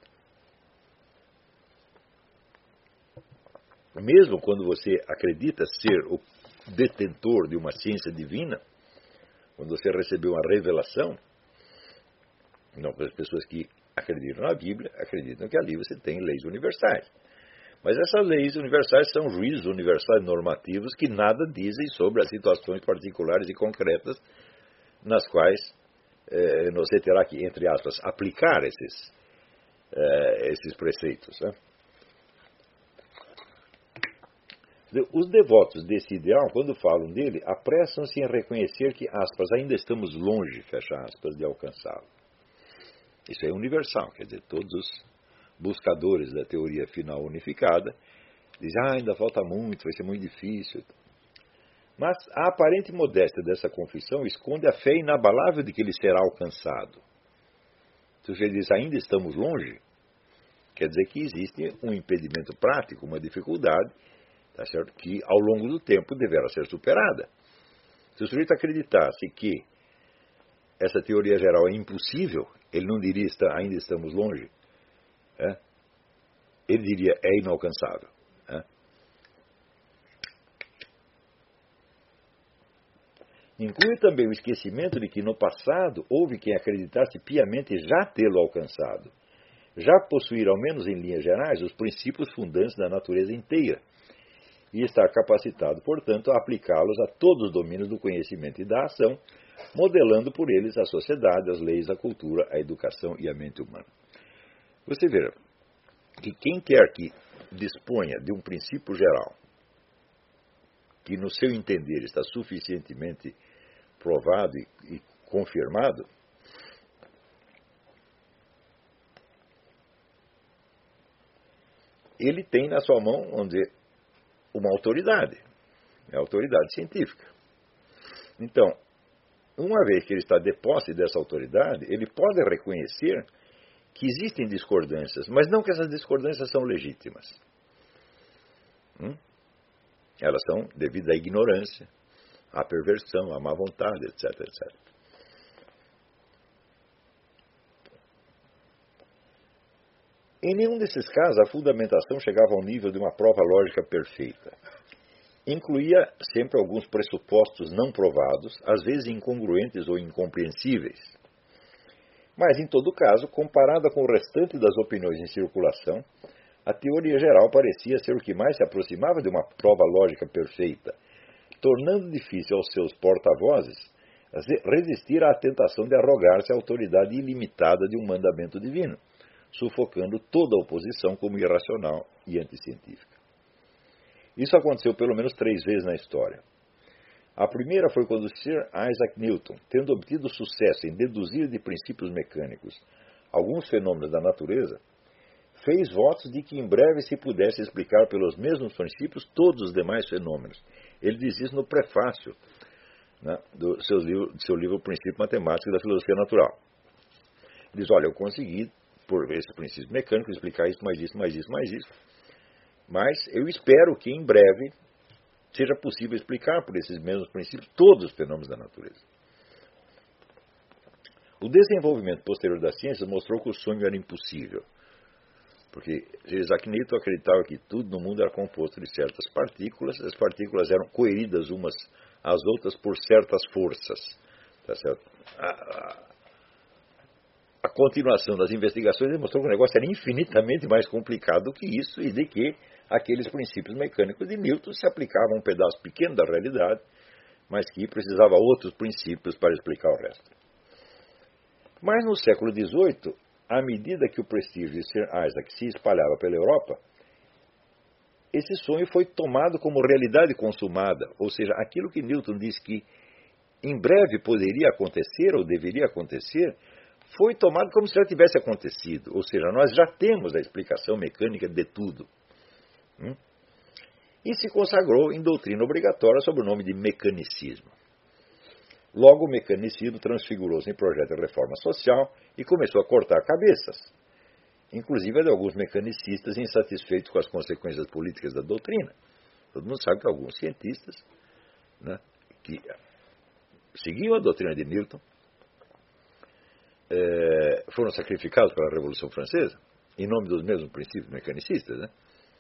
Mesmo quando você acredita ser o detentor de uma ciência divina, quando você recebeu uma revelação, não, as pessoas que acreditam na Bíblia acreditam que ali você tem leis universais. Mas essas leis universais são juízos universais normativos que nada dizem sobre as situações particulares e concretas nas quais você terá que, entre aspas, aplicar esses preceitos. Né? Os devotos desse ideal, quando falam dele, apressam-se em reconhecer que, aspas, ainda estamos longe, fecha aspas, de alcançá-lo. Isso é universal, quer dizer, todos os buscadores da teoria final unificada dizem, ainda falta muito, vai ser muito difícil. Mas a aparente modéstia dessa confissão esconde a fé inabalável de que ele será alcançado. Se você diz, ainda estamos longe, quer dizer que existe um impedimento prático, uma dificuldade, tá certo? Que ao longo do tempo deverá ser superada. Se o sujeito acreditasse que essa teoria geral é impossível, ele não diria, ainda estamos longe. Ele diria, é inalcançável. Inclui também o esquecimento de que no passado houve quem acreditasse piamente já tê-lo alcançado, já possuir, ao menos em linhas gerais, os princípios fundantes da natureza inteira, e estar capacitado, portanto, a aplicá-los a todos os domínios do conhecimento e da ação, modelando por eles a sociedade, as leis, a cultura, a educação e a mente humana. Você verá que quem quer que disponha de um princípio geral, que no seu entender está suficientemente provado e confirmado, ele tem na sua mão, vamos dizer, uma autoridade, é a autoridade científica. Então, uma vez que ele está de posse dessa autoridade, ele pode reconhecer que existem discordâncias, mas não que essas discordâncias são legítimas. Elas são devido à ignorância, à perversão, à má vontade, etc, etc. Em nenhum desses casos, a fundamentação chegava ao nível de uma prova lógica perfeita. Incluía sempre alguns pressupostos não provados, às vezes incongruentes ou incompreensíveis. Mas, em todo caso, comparada com o restante das opiniões em circulação, a teoria geral parecia ser o que mais se aproximava de uma prova lógica perfeita, tornando difícil aos seus porta-vozes resistir à tentação de arrogar-se a autoridade ilimitada de um mandamento divino, sufocando toda a oposição como irracional e anticientífica. Isso aconteceu pelo menos 3 vezes na história. A primeira foi quando Sir Isaac Newton, tendo obtido sucesso em deduzir de princípios mecânicos alguns fenômenos da natureza, fez votos de que em breve se pudesse explicar pelos mesmos princípios todos os demais fenômenos. Ele diz isso no prefácio, né, do seu livro Princípio Matemático da Filosofia Natural. Ele diz, olha, eu consegui, por esses princípios mecânicos, explicar isso, mais isso, mais isso, mais isso. Mas eu espero que em breve seja possível explicar por esses mesmos princípios todos os fenômenos da natureza. O desenvolvimento posterior da ciência mostrou que o sonho era impossível. Porque Isaac Newton acreditava que tudo no mundo era composto de certas partículas, as partículas eram coeridas umas às outras por certas forças. Tá certo? A continuação das investigações demonstrou que o negócio era infinitamente mais complicado do que isso e de que aqueles princípios mecânicos de Newton se aplicavam a um pedaço pequeno da realidade, mas que precisava outros princípios para explicar o resto. Mas no século XVIII, à medida que o prestígio de Sir Isaac se espalhava pela Europa, esse sonho foi tomado como realidade consumada, ou seja, aquilo que Newton disse que em breve poderia acontecer ou deveria acontecer, foi tomado como se já tivesse acontecido, ou seja, nós já temos a explicação mecânica de tudo. E se consagrou em doutrina obrigatória sob o nome de mecanicismo. Logo, o mecanicismo transfigurou-se em projeto de reforma social e começou a cortar cabeças, inclusive de alguns mecanicistas insatisfeitos com as consequências políticas da doutrina. Todo mundo sabe que alguns cientistas, né, que seguiam a doutrina de Newton foram sacrificados pela Revolução Francesa, em nome dos mesmos princípios mecanicistas, né?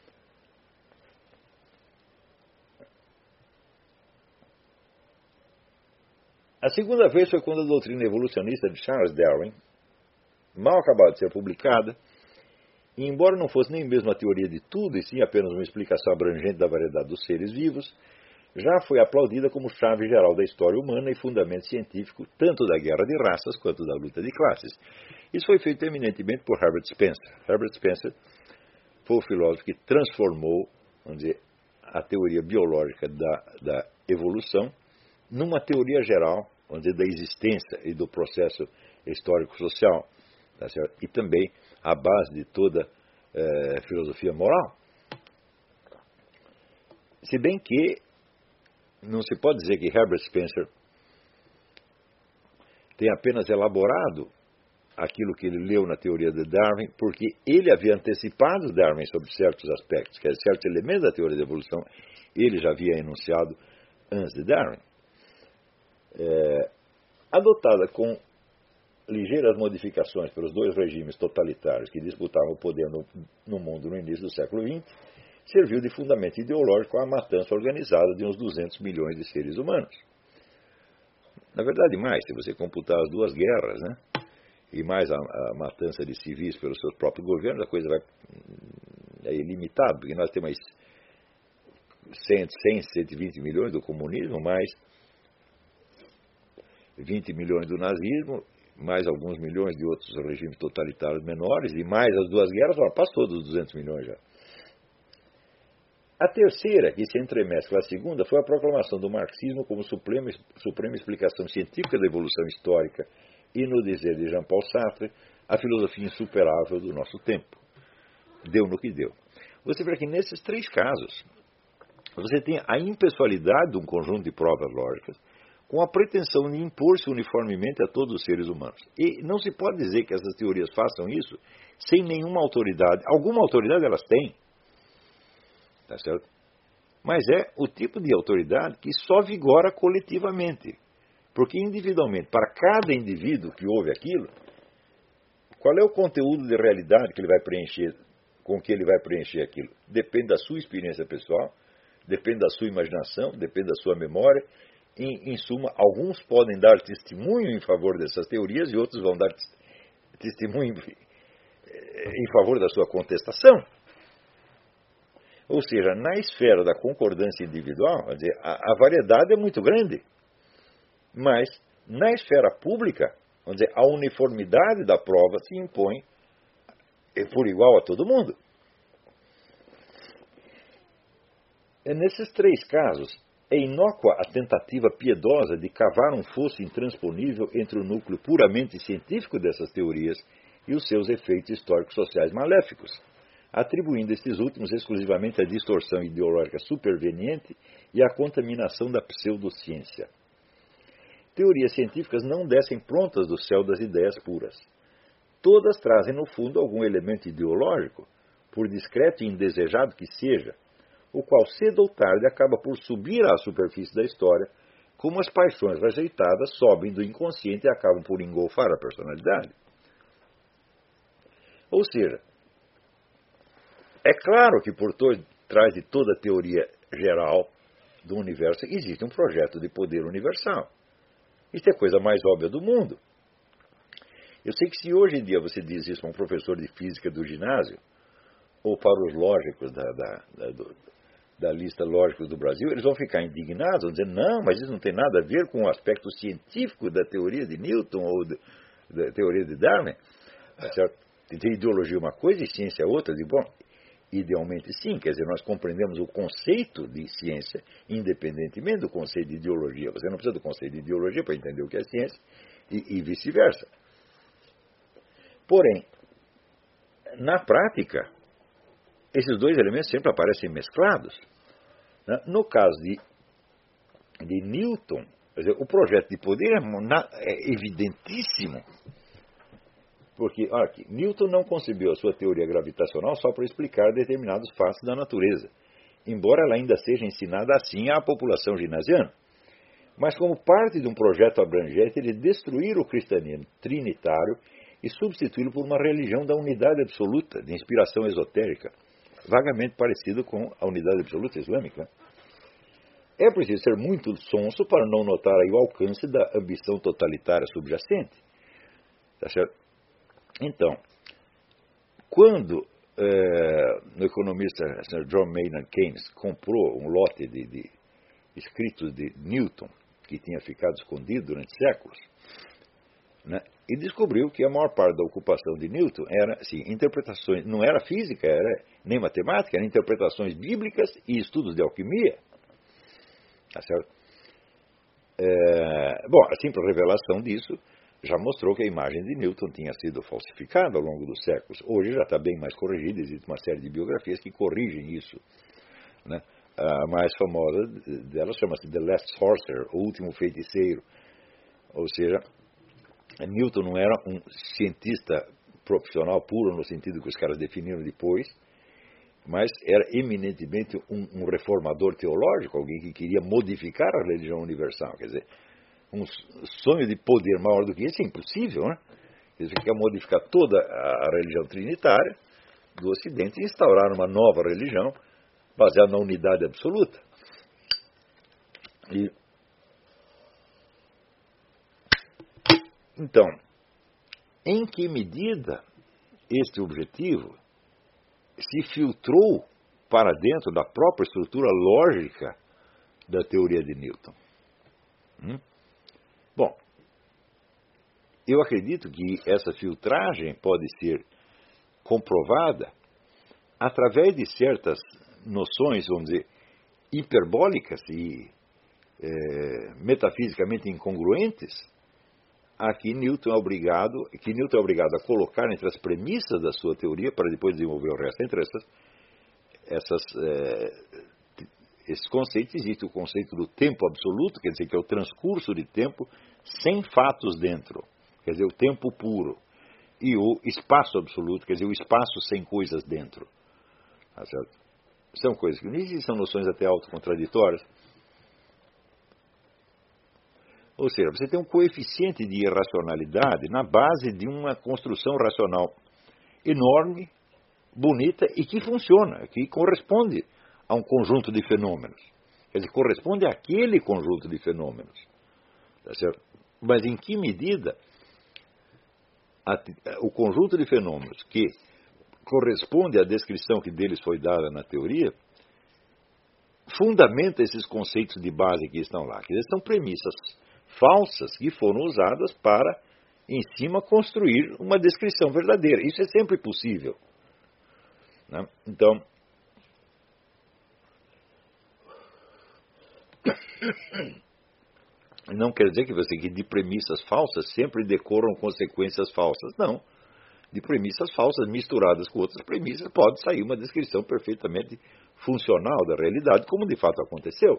A segunda vez foi quando a doutrina evolucionista de Charles Darwin, mal acabada de ser publicada, e embora não fosse nem mesmo a teoria de tudo, e sim apenas uma explicação abrangente da variedade dos seres vivos, já foi aplaudida como chave geral da história humana e fundamento científico tanto da guerra de raças quanto da luta de classes. Isso foi feito eminentemente por Herbert Spencer. Herbert Spencer foi o filósofo que transformou, vamos dizer, a teoria biológica da evolução numa teoria geral, vamos dizer, da existência e do processo histórico-social, tá certo? E também a base de toda filosofia moral. Se bem que não se pode dizer que Herbert Spencer tem apenas elaborado aquilo que ele leu na teoria de Darwin, porque ele havia antecipado Darwin sobre certos aspectos, que certos elementos da teoria da evolução ele já havia enunciado antes de Darwin. Adotada com ligeiras modificações pelos dois regimes totalitários que disputavam o poder no mundo no início do século XX, serviu de fundamento ideológico à matança organizada de uns 200 milhões de seres humanos. Na verdade, mais, se você computar as duas guerras, né, e mais a matança de civis pelos seus próprios governos, a coisa é ilimitada, porque nós temos 120 milhões do comunismo, mais 20 milhões do nazismo, mais alguns milhões de outros regimes totalitários menores, e mais as duas guerras, passou dos 200 milhões já. A terceira, que se entremescla a segunda, foi a proclamação do marxismo como suprema explicação científica da evolução histórica e, no dizer de Jean-Paul Sartre, a filosofia insuperável do nosso tempo. Deu no que deu. Você vê que nesses três casos, você tem a impessoalidade de um conjunto de provas lógicas com a pretensão de impor-se uniformemente a todos os seres humanos. E não se pode dizer que essas teorias façam isso sem nenhuma autoridade. Alguma autoridade elas têm. Tá certo? Mas é o tipo de autoridade que só vigora coletivamente. Porque individualmente, para cada indivíduo que ouve aquilo, qual é o conteúdo de realidade que ele vai preencher, com que ele vai preencher aquilo? Depende da sua experiência pessoal, depende da sua imaginação, depende da sua memória. Em suma, alguns podem dar testemunho em favor dessas teorias e outros vão dar testemunho em favor da sua contestação. Ou seja, na esfera da concordância individual, quer dizer, a variedade é muito grande. Mas, na esfera pública, vamos dizer, a uniformidade da prova se impõe por igual a todo mundo. Nesses três casos, é inócua a tentativa piedosa de cavar um fosso intransponível entre o núcleo puramente científico dessas teorias e os seus efeitos históricos sociais maléficos, atribuindo estes últimos exclusivamente à distorção ideológica superveniente e à contaminação da pseudociência. Teorias científicas não descem prontas do céu das ideias puras. Todas trazem, no fundo, algum elemento ideológico, por discreto e indesejado que seja, o qual cedo ou tarde acaba por subir à superfície da história, como as paixões rejeitadas sobem do inconsciente e acabam por engolfar a personalidade. Ou seja, é claro que por trás de toda teoria geral do universo existe um projeto de poder universal. Isso é a coisa mais óbvia do mundo. Eu sei que se hoje em dia você diz isso a um professor de física do ginásio, ou para os lógicos da lista lógicos do Brasil, eles vão ficar indignados, vão dizer, não, mas isso não tem nada a ver com o aspecto científico da teoria de Newton ou da teoria de Darwin. Tá certo? Tem ideologia uma coisa e ciência outra. Bom, idealmente sim, quer dizer, nós compreendemos o conceito de ciência independentemente do conceito de ideologia. Você não precisa do conceito de ideologia para entender o que é ciência e vice-versa. Porém, na prática, esses dois elementos sempre aparecem mesclados. Né? No caso de Newton, quer dizer, o projeto de poder é evidentíssimo. Porque, olha aqui, Newton não concebeu a sua teoria gravitacional só para explicar determinados fatos da natureza, embora ela ainda seja ensinada assim à população ginasiana, mas como parte de um projeto abrangente de destruir o cristianismo trinitário e substituí-lo por uma religião da unidade absoluta, de inspiração esotérica, vagamente parecido com a unidade absoluta islâmica. É preciso ser muito sonso para não notar aí o alcance da ambição totalitária subjacente. Tá certo? Então, quando o economista John Maynard Keynes comprou um lote de escritos de Newton, que tinha ficado escondido durante séculos, né, e descobriu que a maior parte da ocupação de Newton era assim, interpretações, não era física, nem matemática, eram interpretações bíblicas e estudos de alquimia. Tá certo? Bom, a simples revelação disso já mostrou que a imagem de Newton tinha sido falsificada ao longo dos séculos. Hoje já está bem mais corrigida, existe uma série de biografias que corrigem isso. Né? A mais famosa delas chama-se The Last Sorcerer, o último feiticeiro. Ou seja, Newton não era um cientista profissional puro, no sentido que os caras definiram depois, mas era eminentemente um reformador teológico, alguém que queria modificar a religião universal. Quer dizer, um sonho de poder maior do que esse é impossível, né? Ele quer modificar toda a religião trinitária do Ocidente e instaurar uma nova religião baseada na unidade absoluta. Então, em que medida este objetivo se filtrou para dentro da própria estrutura lógica da teoria de Newton? Bom, eu acredito que essa filtragem pode ser comprovada através de certas noções, vamos dizer, hiperbólicas e metafisicamente incongruentes, a que Newton é obrigado a colocar entre as premissas da sua teoria para depois desenvolver o resto. Entre esses conceitos existe o conceito do tempo absoluto, quer dizer, que é o transcurso de tempo sem fatos dentro, quer dizer, o tempo puro, e o espaço absoluto, quer dizer, o espaço sem coisas dentro. Tá certo? São coisas que não existem, são noções até autocontraditórias. Ou seja, você tem um coeficiente de irracionalidade na base de uma construção racional enorme, bonita e que funciona, que corresponde a um conjunto de fenômenos. Quer dizer, corresponde àquele conjunto de fenômenos. Tá certo? Mas em que medida o conjunto de fenômenos que corresponde à descrição que deles foi dada na teoria fundamenta esses conceitos de base que estão lá? Que são premissas falsas que foram usadas para, em cima, construir uma descrição verdadeira. Isso é sempre possível. Né? Então, não quer dizer que de premissas falsas sempre decorram consequências falsas. Não. De premissas falsas misturadas com outras premissas pode sair uma descrição perfeitamente funcional da realidade, como de fato aconteceu.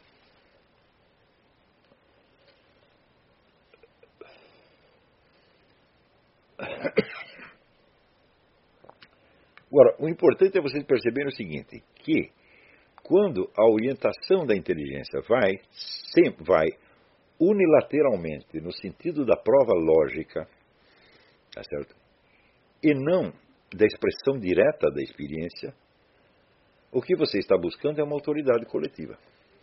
Agora, o importante é vocês perceberem o seguinte, que quando a orientação da inteligência sempre vai unilateralmente no sentido da prova lógica, tá certo? E não da expressão direta da experiência, o que você está buscando é uma autoridade coletiva.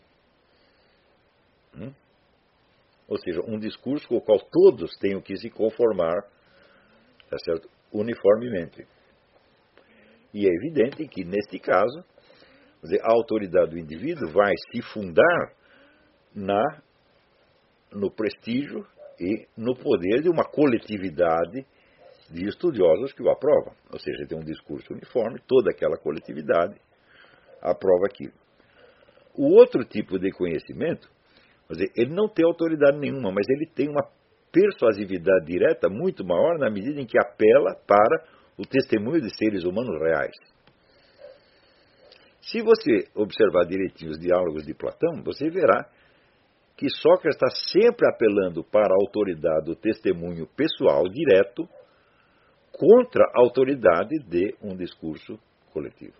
Ou seja, um discurso com o qual todos tenham que se conformar, tá certo? Uniformemente. E é evidente que, neste caso, quer dizer, a autoridade do indivíduo vai se fundar no prestígio e no poder de uma coletividade de estudiosos que o aprovam. Ou seja, tem um discurso uniforme, toda aquela coletividade aprova aquilo. O outro tipo de conhecimento, quer dizer, ele não tem autoridade nenhuma, mas ele tem uma persuasividade direta muito maior na medida em que apela para o testemunho de seres humanos reais. Se você observar direitinho os diálogos de Platão, você verá que Sócrates está sempre apelando para a autoridade do testemunho pessoal direto contra a autoridade de um discurso coletivo.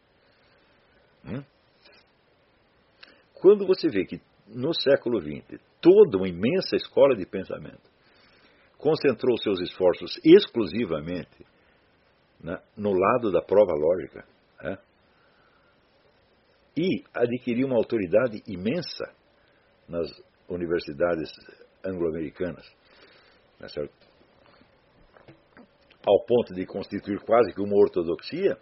Quando você vê que no século XX toda uma imensa escola de pensamento concentrou seus esforços exclusivamente, né, no lado da prova lógica, né, e adquiriu uma autoridade imensa nas universidades anglo-americanas, né, certo? Ao ponto de constituir quase que uma ortodoxia,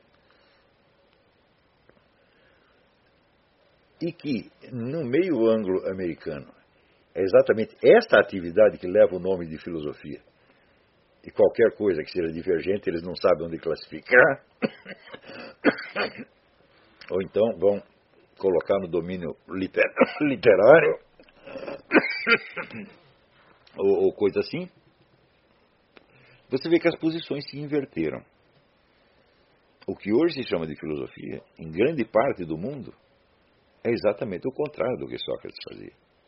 e que no meio anglo-americano é exatamente esta atividade que leva o nome de filosofia. E qualquer coisa que seja divergente, eles não sabem onde classificar. Ou então vão colocar no domínio literário, ou coisa assim. Você vê que as posições se inverteram. O que hoje se chama de filosofia, em grande parte do mundo, é exatamente o contrário do que Sócrates fazia.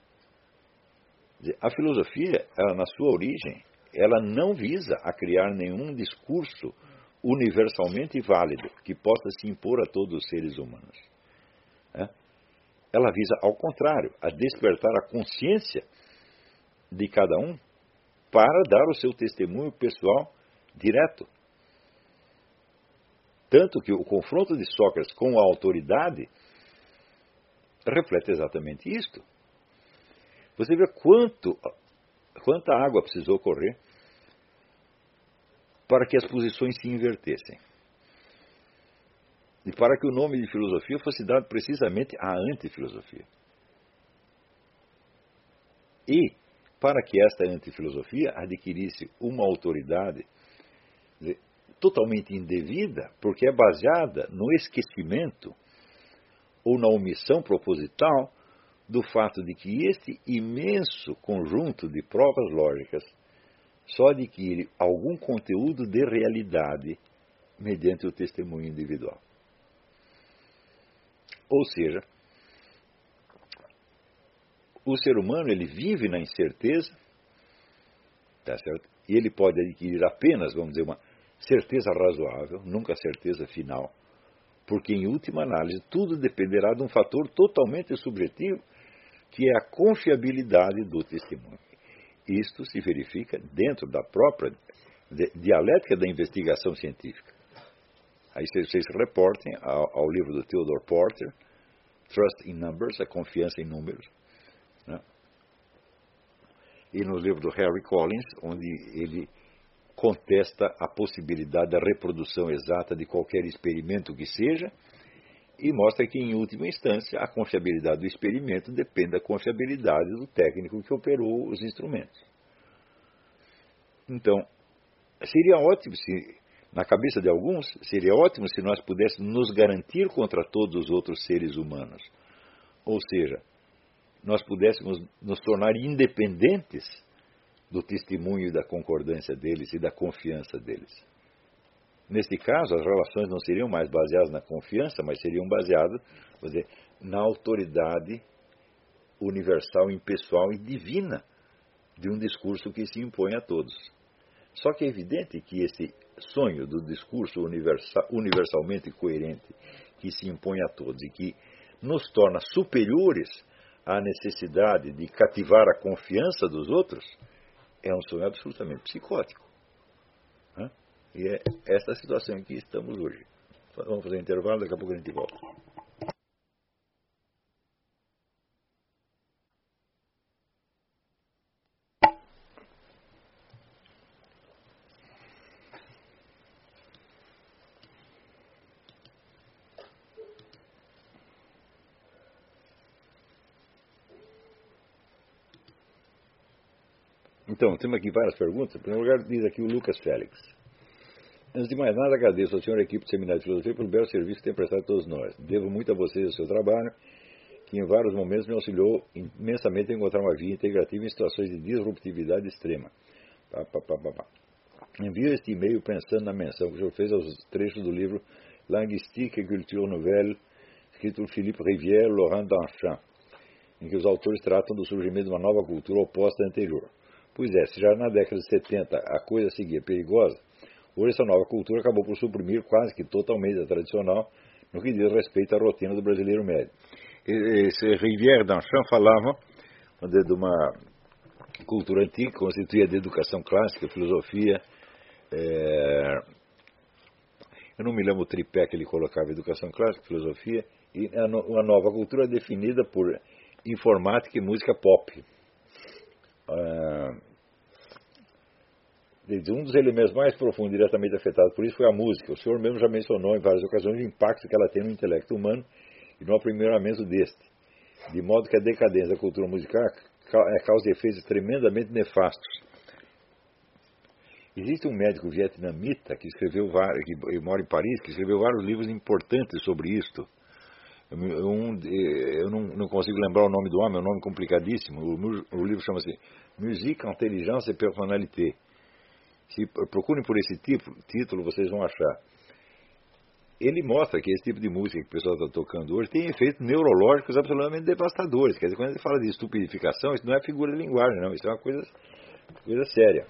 A filosofia, ela, na sua origem, ela não visa a criar nenhum discurso universalmente válido que possa se impor a todos os seres humanos. Ela visa, ao contrário, a despertar a consciência de cada um para dar o seu testemunho pessoal direto. Tanto que o confronto de Sócrates com a autoridade reflete exatamente isto. Você vê quanta água precisou correr para que as posições se invertessem. E para que o nome de filosofia fosse dado precisamente à antifilosofia. E para que esta antifilosofia adquirisse uma autoridade totalmente indevida, porque é baseada no esquecimento ou na omissão proposital do fato de que este imenso conjunto de provas lógicas só adquire algum conteúdo de realidade mediante o testemunho individual. Ou seja, o ser humano ele vive na incerteza, tá certo? E ele pode adquirir apenas, vamos dizer, uma certeza razoável, nunca a certeza final, porque em última análise tudo dependerá de um fator totalmente subjetivo, que é a confiabilidade do testemunho. Isto se verifica dentro da própria dialética da investigação científica. Aí vocês reportem ao livro do Theodore Porter, Trust in Numbers, a confiança em números, né? E no livro do Harry Collins, onde ele contesta a possibilidade da reprodução exata de qualquer experimento que seja, e mostra que, em última instância, a confiabilidade do experimento depende da confiabilidade do técnico que operou os instrumentos. Então, seria ótimo se, na cabeça de alguns, seria ótimo se nós pudéssemos nos garantir contra todos os outros seres humanos. Ou seja, nós pudéssemos nos tornar independentes do testemunho e da concordância deles e da confiança deles. Neste caso, as relações não seriam mais baseadas na confiança, mas seriam baseadas, vou dizer, na autoridade universal, impessoal e divina de um discurso que se impõe a todos. Só que é evidente que esse sonho do discurso universalmente coerente que se impõe a todos e que nos torna superiores à necessidade de cativar a confiança dos outros é um sonho absolutamente psicótico. E é essa a situação em que estamos hoje. Vamos fazer um intervalo, daqui a pouco a gente volta. Então, temos aqui várias perguntas. Em primeiro lugar, diz aqui o Lucas Félix. Antes de mais nada, agradeço ao senhor e à equipe do Seminário de Filosofia pelo belo serviço que tem prestado a todos nós. Devo muito a vocês e ao seu trabalho, que em vários momentos me auxiliou imensamente a encontrar uma via integrativa em situações de disruptividade extrema. Envio este e-mail pensando na menção que o senhor fez aos trechos do livro Linguistique et Culture Nouvelle, escrito por Philippe Rivière e Laurent Danchamp, em que os autores tratam do surgimento de uma nova cultura oposta à anterior. Pois é, se já na década de 70 a coisa seguia perigosa, hoje essa nova cultura acabou por suprimir quase que totalmente a tradicional no que diz respeito à rotina do brasileiro médio. Esse Rivière e Danchamp falavam de uma cultura antiga que constituía de educação clássica, filosofia. Eu não me lembro o tripé que ele colocava: educação clássica, filosofia, e uma nova cultura definida por informática e música pop. Um dos elementos mais profundos e diretamente afetados por isso foi a música. O senhor mesmo já mencionou em várias ocasiões o impacto que ela tem no intelecto humano e no aprimoramento deste, de modo que a decadência da cultura musical causa efeitos tremendamente nefastos. Existe um médico vietnamita que escreveu que mora em Paris, que escreveu vários livros importantes sobre isto. Eu não consigo lembrar o nome do homem, é um nome complicadíssimo. O livro chama-se Musique, Intelligence et Personnalité. Se procurem por esse título, vocês vão achar. Ele mostra que esse tipo de música que o pessoal está tocando hoje tem efeitos neurológicos absolutamente devastadores. Quer dizer, quando ele fala de estupidificação, isso não é figura de linguagem, não. Isso é uma coisa séria.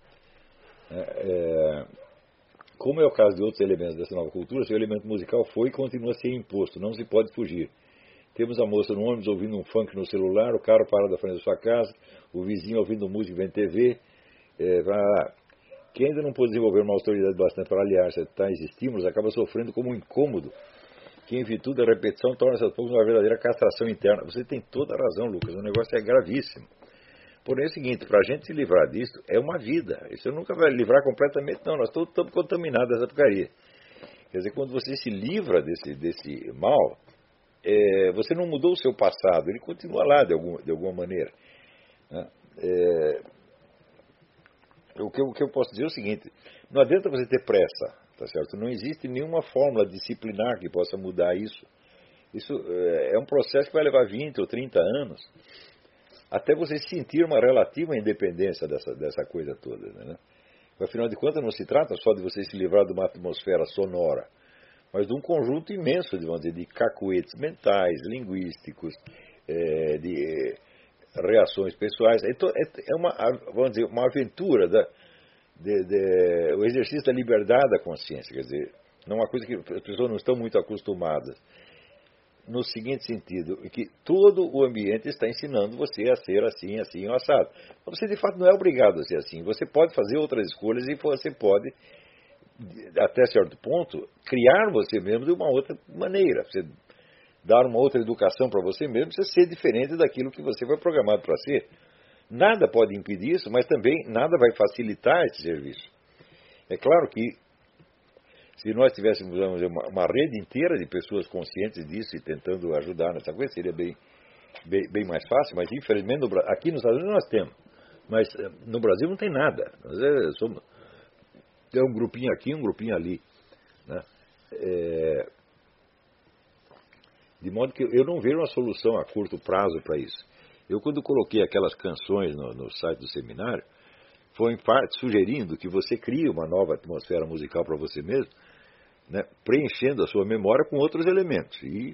Como é o caso de outros elementos dessa nova cultura, seu elemento musical foi e continua a ser imposto, não se pode fugir. Temos a moça no ônibus ouvindo um funk no celular, o carro parado à frente da sua casa, o vizinho ouvindo música vendo TV. Quem ainda não pôde desenvolver uma autoridade bastante para aliar-se a tais estímulos acaba sofrendo como um incômodo, que em virtude da repetição torna-se aos poucos uma verdadeira castração interna. Você tem toda a razão, Lucas, o negócio é gravíssimo. Porém é o seguinte, para a gente se livrar disso, é uma vida. Isso nunca vai livrar completamente, não. Nós todos estamos contaminados dessa porcaria. Quer dizer, quando você se livra desse mal, você não mudou o seu passado, ele continua lá de alguma maneira. O que eu posso dizer é o seguinte: não adianta você ter pressa, tá certo? Não existe nenhuma fórmula disciplinar que possa mudar isso. Isso é um processo que vai levar 20 ou 30 anos até você sentir uma relativa independência dessa coisa toda, né? Afinal de contas, não se trata só de você se livrar de uma atmosfera sonora, mas de um conjunto imenso, vamos dizer, de cacuetes mentais, linguísticos, de reações pessoais. Então, vamos dizer, uma aventura, o exercício da liberdade da consciência. Quer dizer, não é uma coisa que as pessoas não estão muito acostumadas. No seguinte sentido, que todo o ambiente está ensinando você a ser assim, assim, assado. Mas você, de fato, não é obrigado a ser assim. Você pode fazer outras escolhas e você pode, até certo ponto, criar você mesmo de uma outra maneira. Você dar uma outra educação para você mesmo, você ser diferente daquilo que você foi programado para ser. Nada pode impedir isso, mas também nada vai facilitar esse serviço. É claro que se nós tivéssemos uma rede inteira de pessoas conscientes disso e tentando ajudar nessa coisa, seria bem mais fácil, mas infelizmente aqui nos Estados Unidos nós temos, mas no Brasil não tem nada. É um grupinho aqui, um grupinho ali, né? De modo que eu não vejo uma solução a curto prazo para isso. Eu, quando coloquei aquelas canções no site do seminário, foi em parte sugerindo que você crie uma nova atmosfera musical para você mesmo, né, preenchendo a sua memória com outros elementos e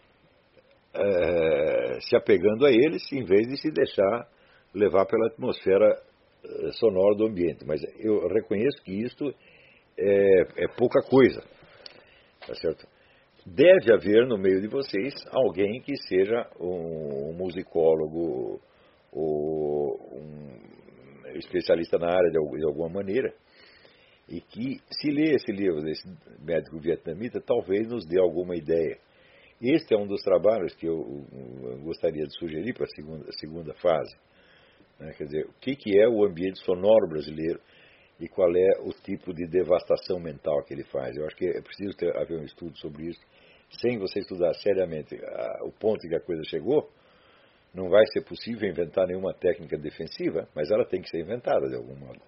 se apegando a eles, em vez de se deixar levar pela atmosfera sonora do ambiente. Mas eu reconheço que isto é pouca coisa, tá certo? Deve haver no meio de vocês alguém que seja um musicólogo ou um especialista na área de alguma maneira, e que, se ler esse livro desse médico vietnamita, talvez nos dê alguma ideia. Este é um dos trabalhos que eu gostaria de sugerir para a segunda fase, né? Quer dizer, o que é o ambiente sonoro brasileiro e qual é o tipo de devastação mental que ele faz. Eu acho que é preciso haver um estudo sobre isso. Sem você estudar seriamente o ponto em que a coisa chegou, não vai ser possível inventar nenhuma técnica defensiva, mas ela tem que ser inventada de algum modo.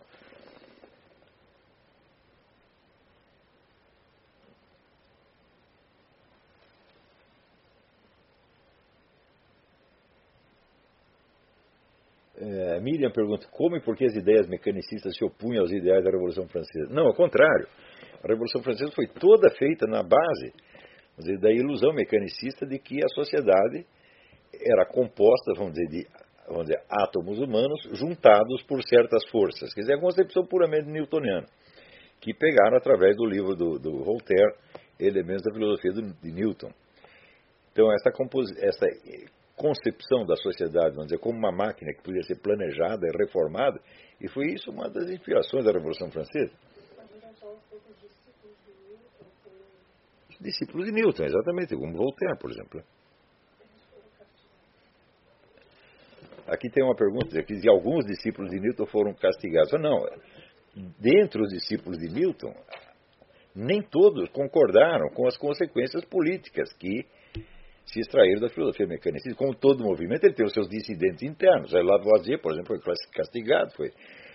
Miriam pergunta, como e por que as ideias mecanicistas se opunham aos ideais da Revolução Francesa? Não, ao contrário. A Revolução Francesa foi toda feita na base da ilusão mecanicista de que a sociedade era composta, vamos dizer, átomos humanos juntados por certas forças. Quer dizer, a concepção puramente newtoniana, que pegaram através do livro do Voltaire, Elementos da Filosofia de Newton. Então, essa concepção da sociedade, vamos dizer, como uma máquina que podia ser planejada e reformada, e foi isso uma das inspirações da Revolução Francesa. Discípulos de Newton, exatamente, como Voltaire, por exemplo. Aqui tem uma pergunta, que diz que alguns discípulos de Newton foram castigados. Não, dentre os discípulos de Newton, nem todos concordaram com as consequências políticas que se extraíram da filosofia mecanicista. Como todo movimento, ele tem os seus dissidentes internos. Lavoisier, por exemplo, foi castigado, foi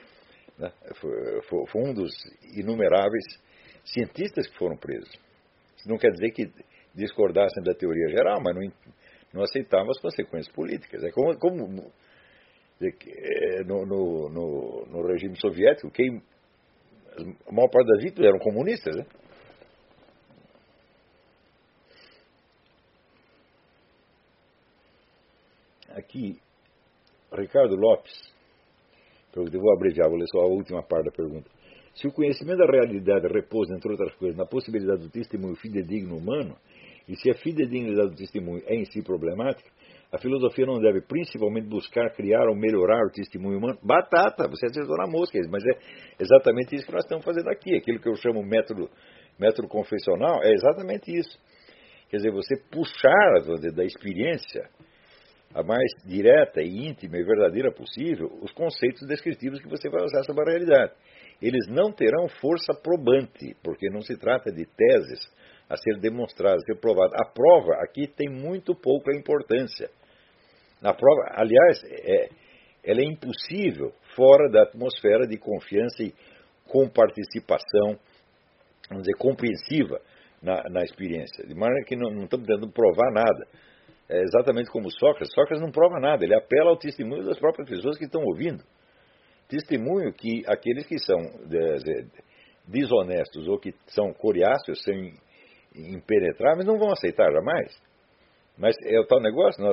um dos inumeráveis cientistas que foram presos. Isso não quer dizer que discordassem da teoria geral, mas não aceitavam as consequências políticas. É como no regime soviético, a maior parte das vítimas eram comunistas, né? Aqui, Ricardo Lopes, eu vou abreviar, vou ler só a última parte da pergunta. Se o conhecimento da realidade repousa, entre outras coisas, na possibilidade do testemunho fidedigno humano, e se a fidedignidade do testemunho é em si problemática, a filosofia não deve principalmente buscar criar ou melhorar o testemunho humano? Batata, você acertou na mosca, mas é exatamente isso que nós estamos fazendo aqui. Aquilo que eu chamo método confessional é exatamente isso. Quer dizer, você puxar da experiência a mais direta e íntima e verdadeira possível os conceitos descritivos que você vai usar sobre a realidade. Eles não terão força probante, porque não se trata de teses a ser demonstradas, a ser provadas. A prova aqui tem muito pouca importância. A prova, aliás, ela é impossível fora da atmosfera de confiança e comparticipação, vamos dizer, compreensiva na experiência. De maneira que não estamos tentando provar nada. É exatamente como Sócrates. Sócrates não prova nada, ele apela ao testemunho das próprias pessoas que estão ouvindo. Testemunho que aqueles que são desonestos ou que são coriáceos, são impenetráveis, não vão aceitar jamais. Mas é o tal negócio,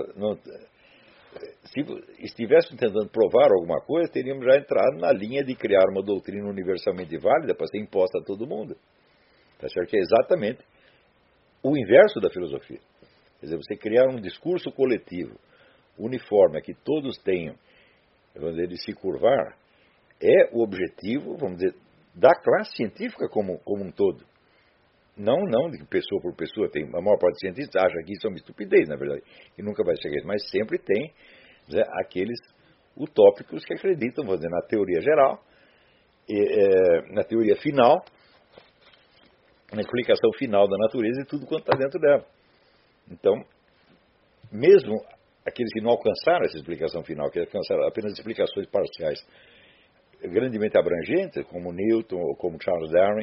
se estivéssemos tentando provar alguma coisa, teríamos já entrado na linha de criar uma doutrina universalmente válida para ser imposta a todo mundo. Tá certo? Que é exatamente o inverso da filosofia. Quer dizer, você criar um discurso coletivo, uniforme, a que todos tenham, vamos dizer, de se curvar, é o objetivo, vamos dizer, da classe científica como um todo. Não de pessoa por pessoa. A maior parte dos cientistas acha que isso é uma estupidez, na verdade, e nunca vai chegar a isso. Mas sempre tem aqueles utópicos que acreditam, vamos dizer, na teoria geral, na teoria final, na explicação final da natureza e tudo quanto está dentro dela. Então, mesmo aqueles que não alcançaram essa explicação final, que alcançaram apenas explicações parciais, grandemente abrangentes, como Newton ou como Charles Darwin,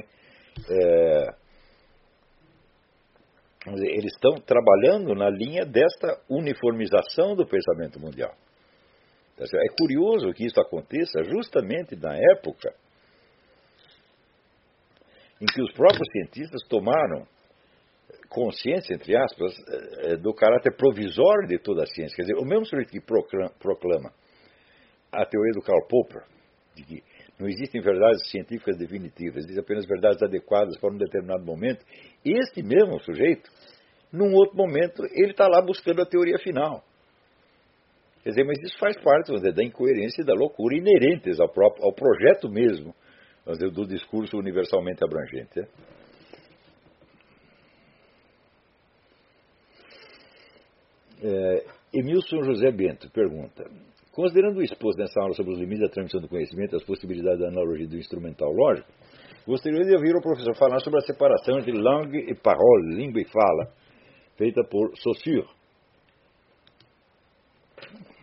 eles estão trabalhando na linha desta uniformização do pensamento mundial. É curioso que isso aconteça justamente na época em que os próprios cientistas tomaram consciência, entre aspas, do caráter provisório de toda a ciência. Quer dizer, o mesmo sujeito que proclama a teoria do Karl Popper, de que não existem verdades científicas definitivas, existem apenas verdades adequadas para um determinado momento, este mesmo sujeito, num outro momento, ele está lá buscando a teoria final. Quer dizer, mas isso faz parte, vamos dizer, da incoerência e da loucura inerentes ao projeto mesmo, vamos dizer, do discurso universalmente abrangente. Emilson José Bento pergunta: considerando o exposto nessa aula sobre os limites da transmissão do conhecimento e as possibilidades da analogia do instrumental lógico, gostaria de ouvir o professor falar sobre a separação entre langue e parole, língua e fala, feita por Saussure.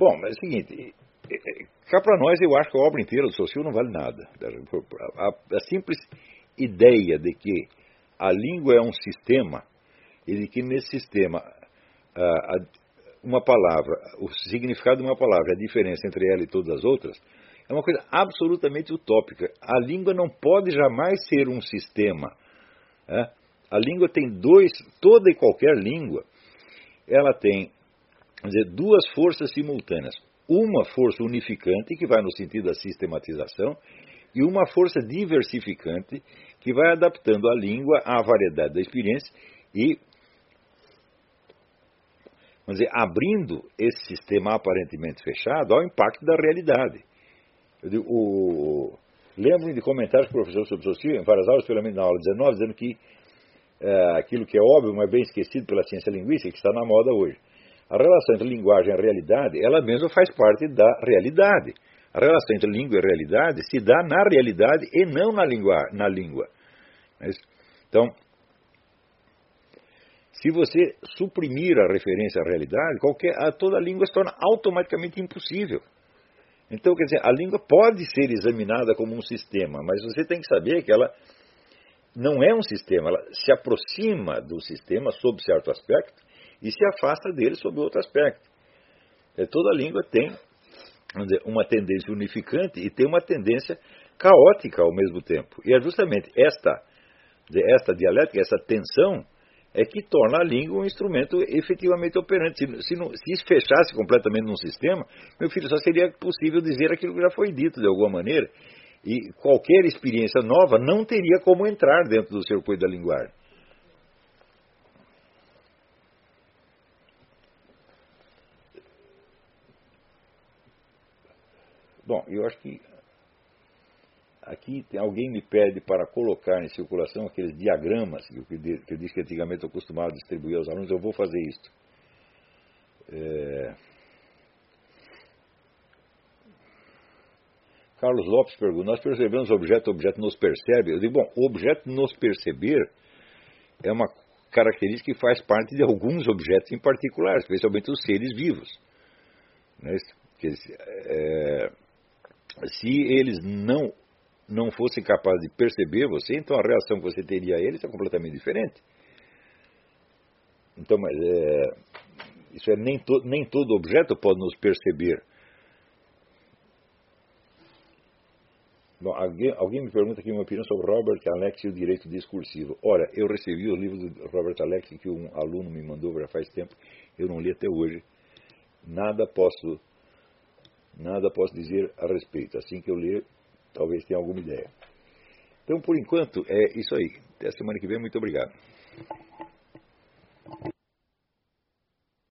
Bom, mas é o seguinte, cá para nós eu acho que a obra inteira do Saussure não vale nada. A simples ideia de que a língua é um sistema e de que nesse sistema uma palavra, o significado de uma palavra, a diferença entre ela e todas as outras, é uma coisa absolutamente utópica. A língua não pode jamais ser um sistema. A língua tem toda e qualquer língua, ela tem, vamos dizer, duas forças simultâneas. Uma força unificante, que vai no sentido da sistematização, e uma força diversificante, que vai adaptando a língua à variedade da experiência e, vamos dizer, abrindo esse sistema aparentemente fechado ao impacto da realidade. Lembro-me de comentários do professor sobre Saussure em várias aulas, pelo menos na aula 19, dizendo que aquilo que é óbvio, mas bem esquecido pela ciência linguística, que está na moda hoje. A relação entre linguagem e realidade, ela mesma faz parte da realidade. A relação entre língua e realidade se dá na realidade e não na língua. Então, se você suprimir a referência à realidade, toda a língua se torna automaticamente impossível. Então, quer dizer, a língua pode ser examinada como um sistema, mas você tem que saber que ela não é um sistema, ela se aproxima do sistema sob certo aspecto e se afasta dele sob outro aspecto. Toda língua tem, vamos dizer, uma tendência unificante e tem uma tendência caótica ao mesmo tempo. E é justamente esta dialética, essa tensão, é que torna a língua um instrumento efetivamente operante. Se fechasse completamente num sistema, meu filho, só seria possível dizer aquilo que já foi dito de alguma maneira. E qualquer experiência nova não teria como entrar dentro do circuito da linguagem. Bom, eu acho que aqui alguém me pede para colocar em circulação aqueles diagramas que eu disse que antigamente eu costumava distribuir aos alunos. Eu vou fazer isto. Carlos Lopes pergunta: nós percebemos o objeto nos percebe? Eu digo, bom, o objeto nos perceber é uma característica que faz parte de alguns objetos em particular, especialmente os seres vivos. Se eles não fossem capazes de perceber você, então a reação que você teria a eles é completamente diferente. Então, mas isso nem todo objeto pode nos perceber. Bom, alguém me pergunta aqui uma opinião sobre Robert Alex e o direito discursivo. Ora, eu recebi o livro do Robert Alex que um aluno me mandou já faz tempo, eu não li até hoje. Nada posso dizer a respeito. Assim que eu ler, talvez tenha alguma ideia. Então, por enquanto, é isso aí. Até a semana que vem. Muito obrigado.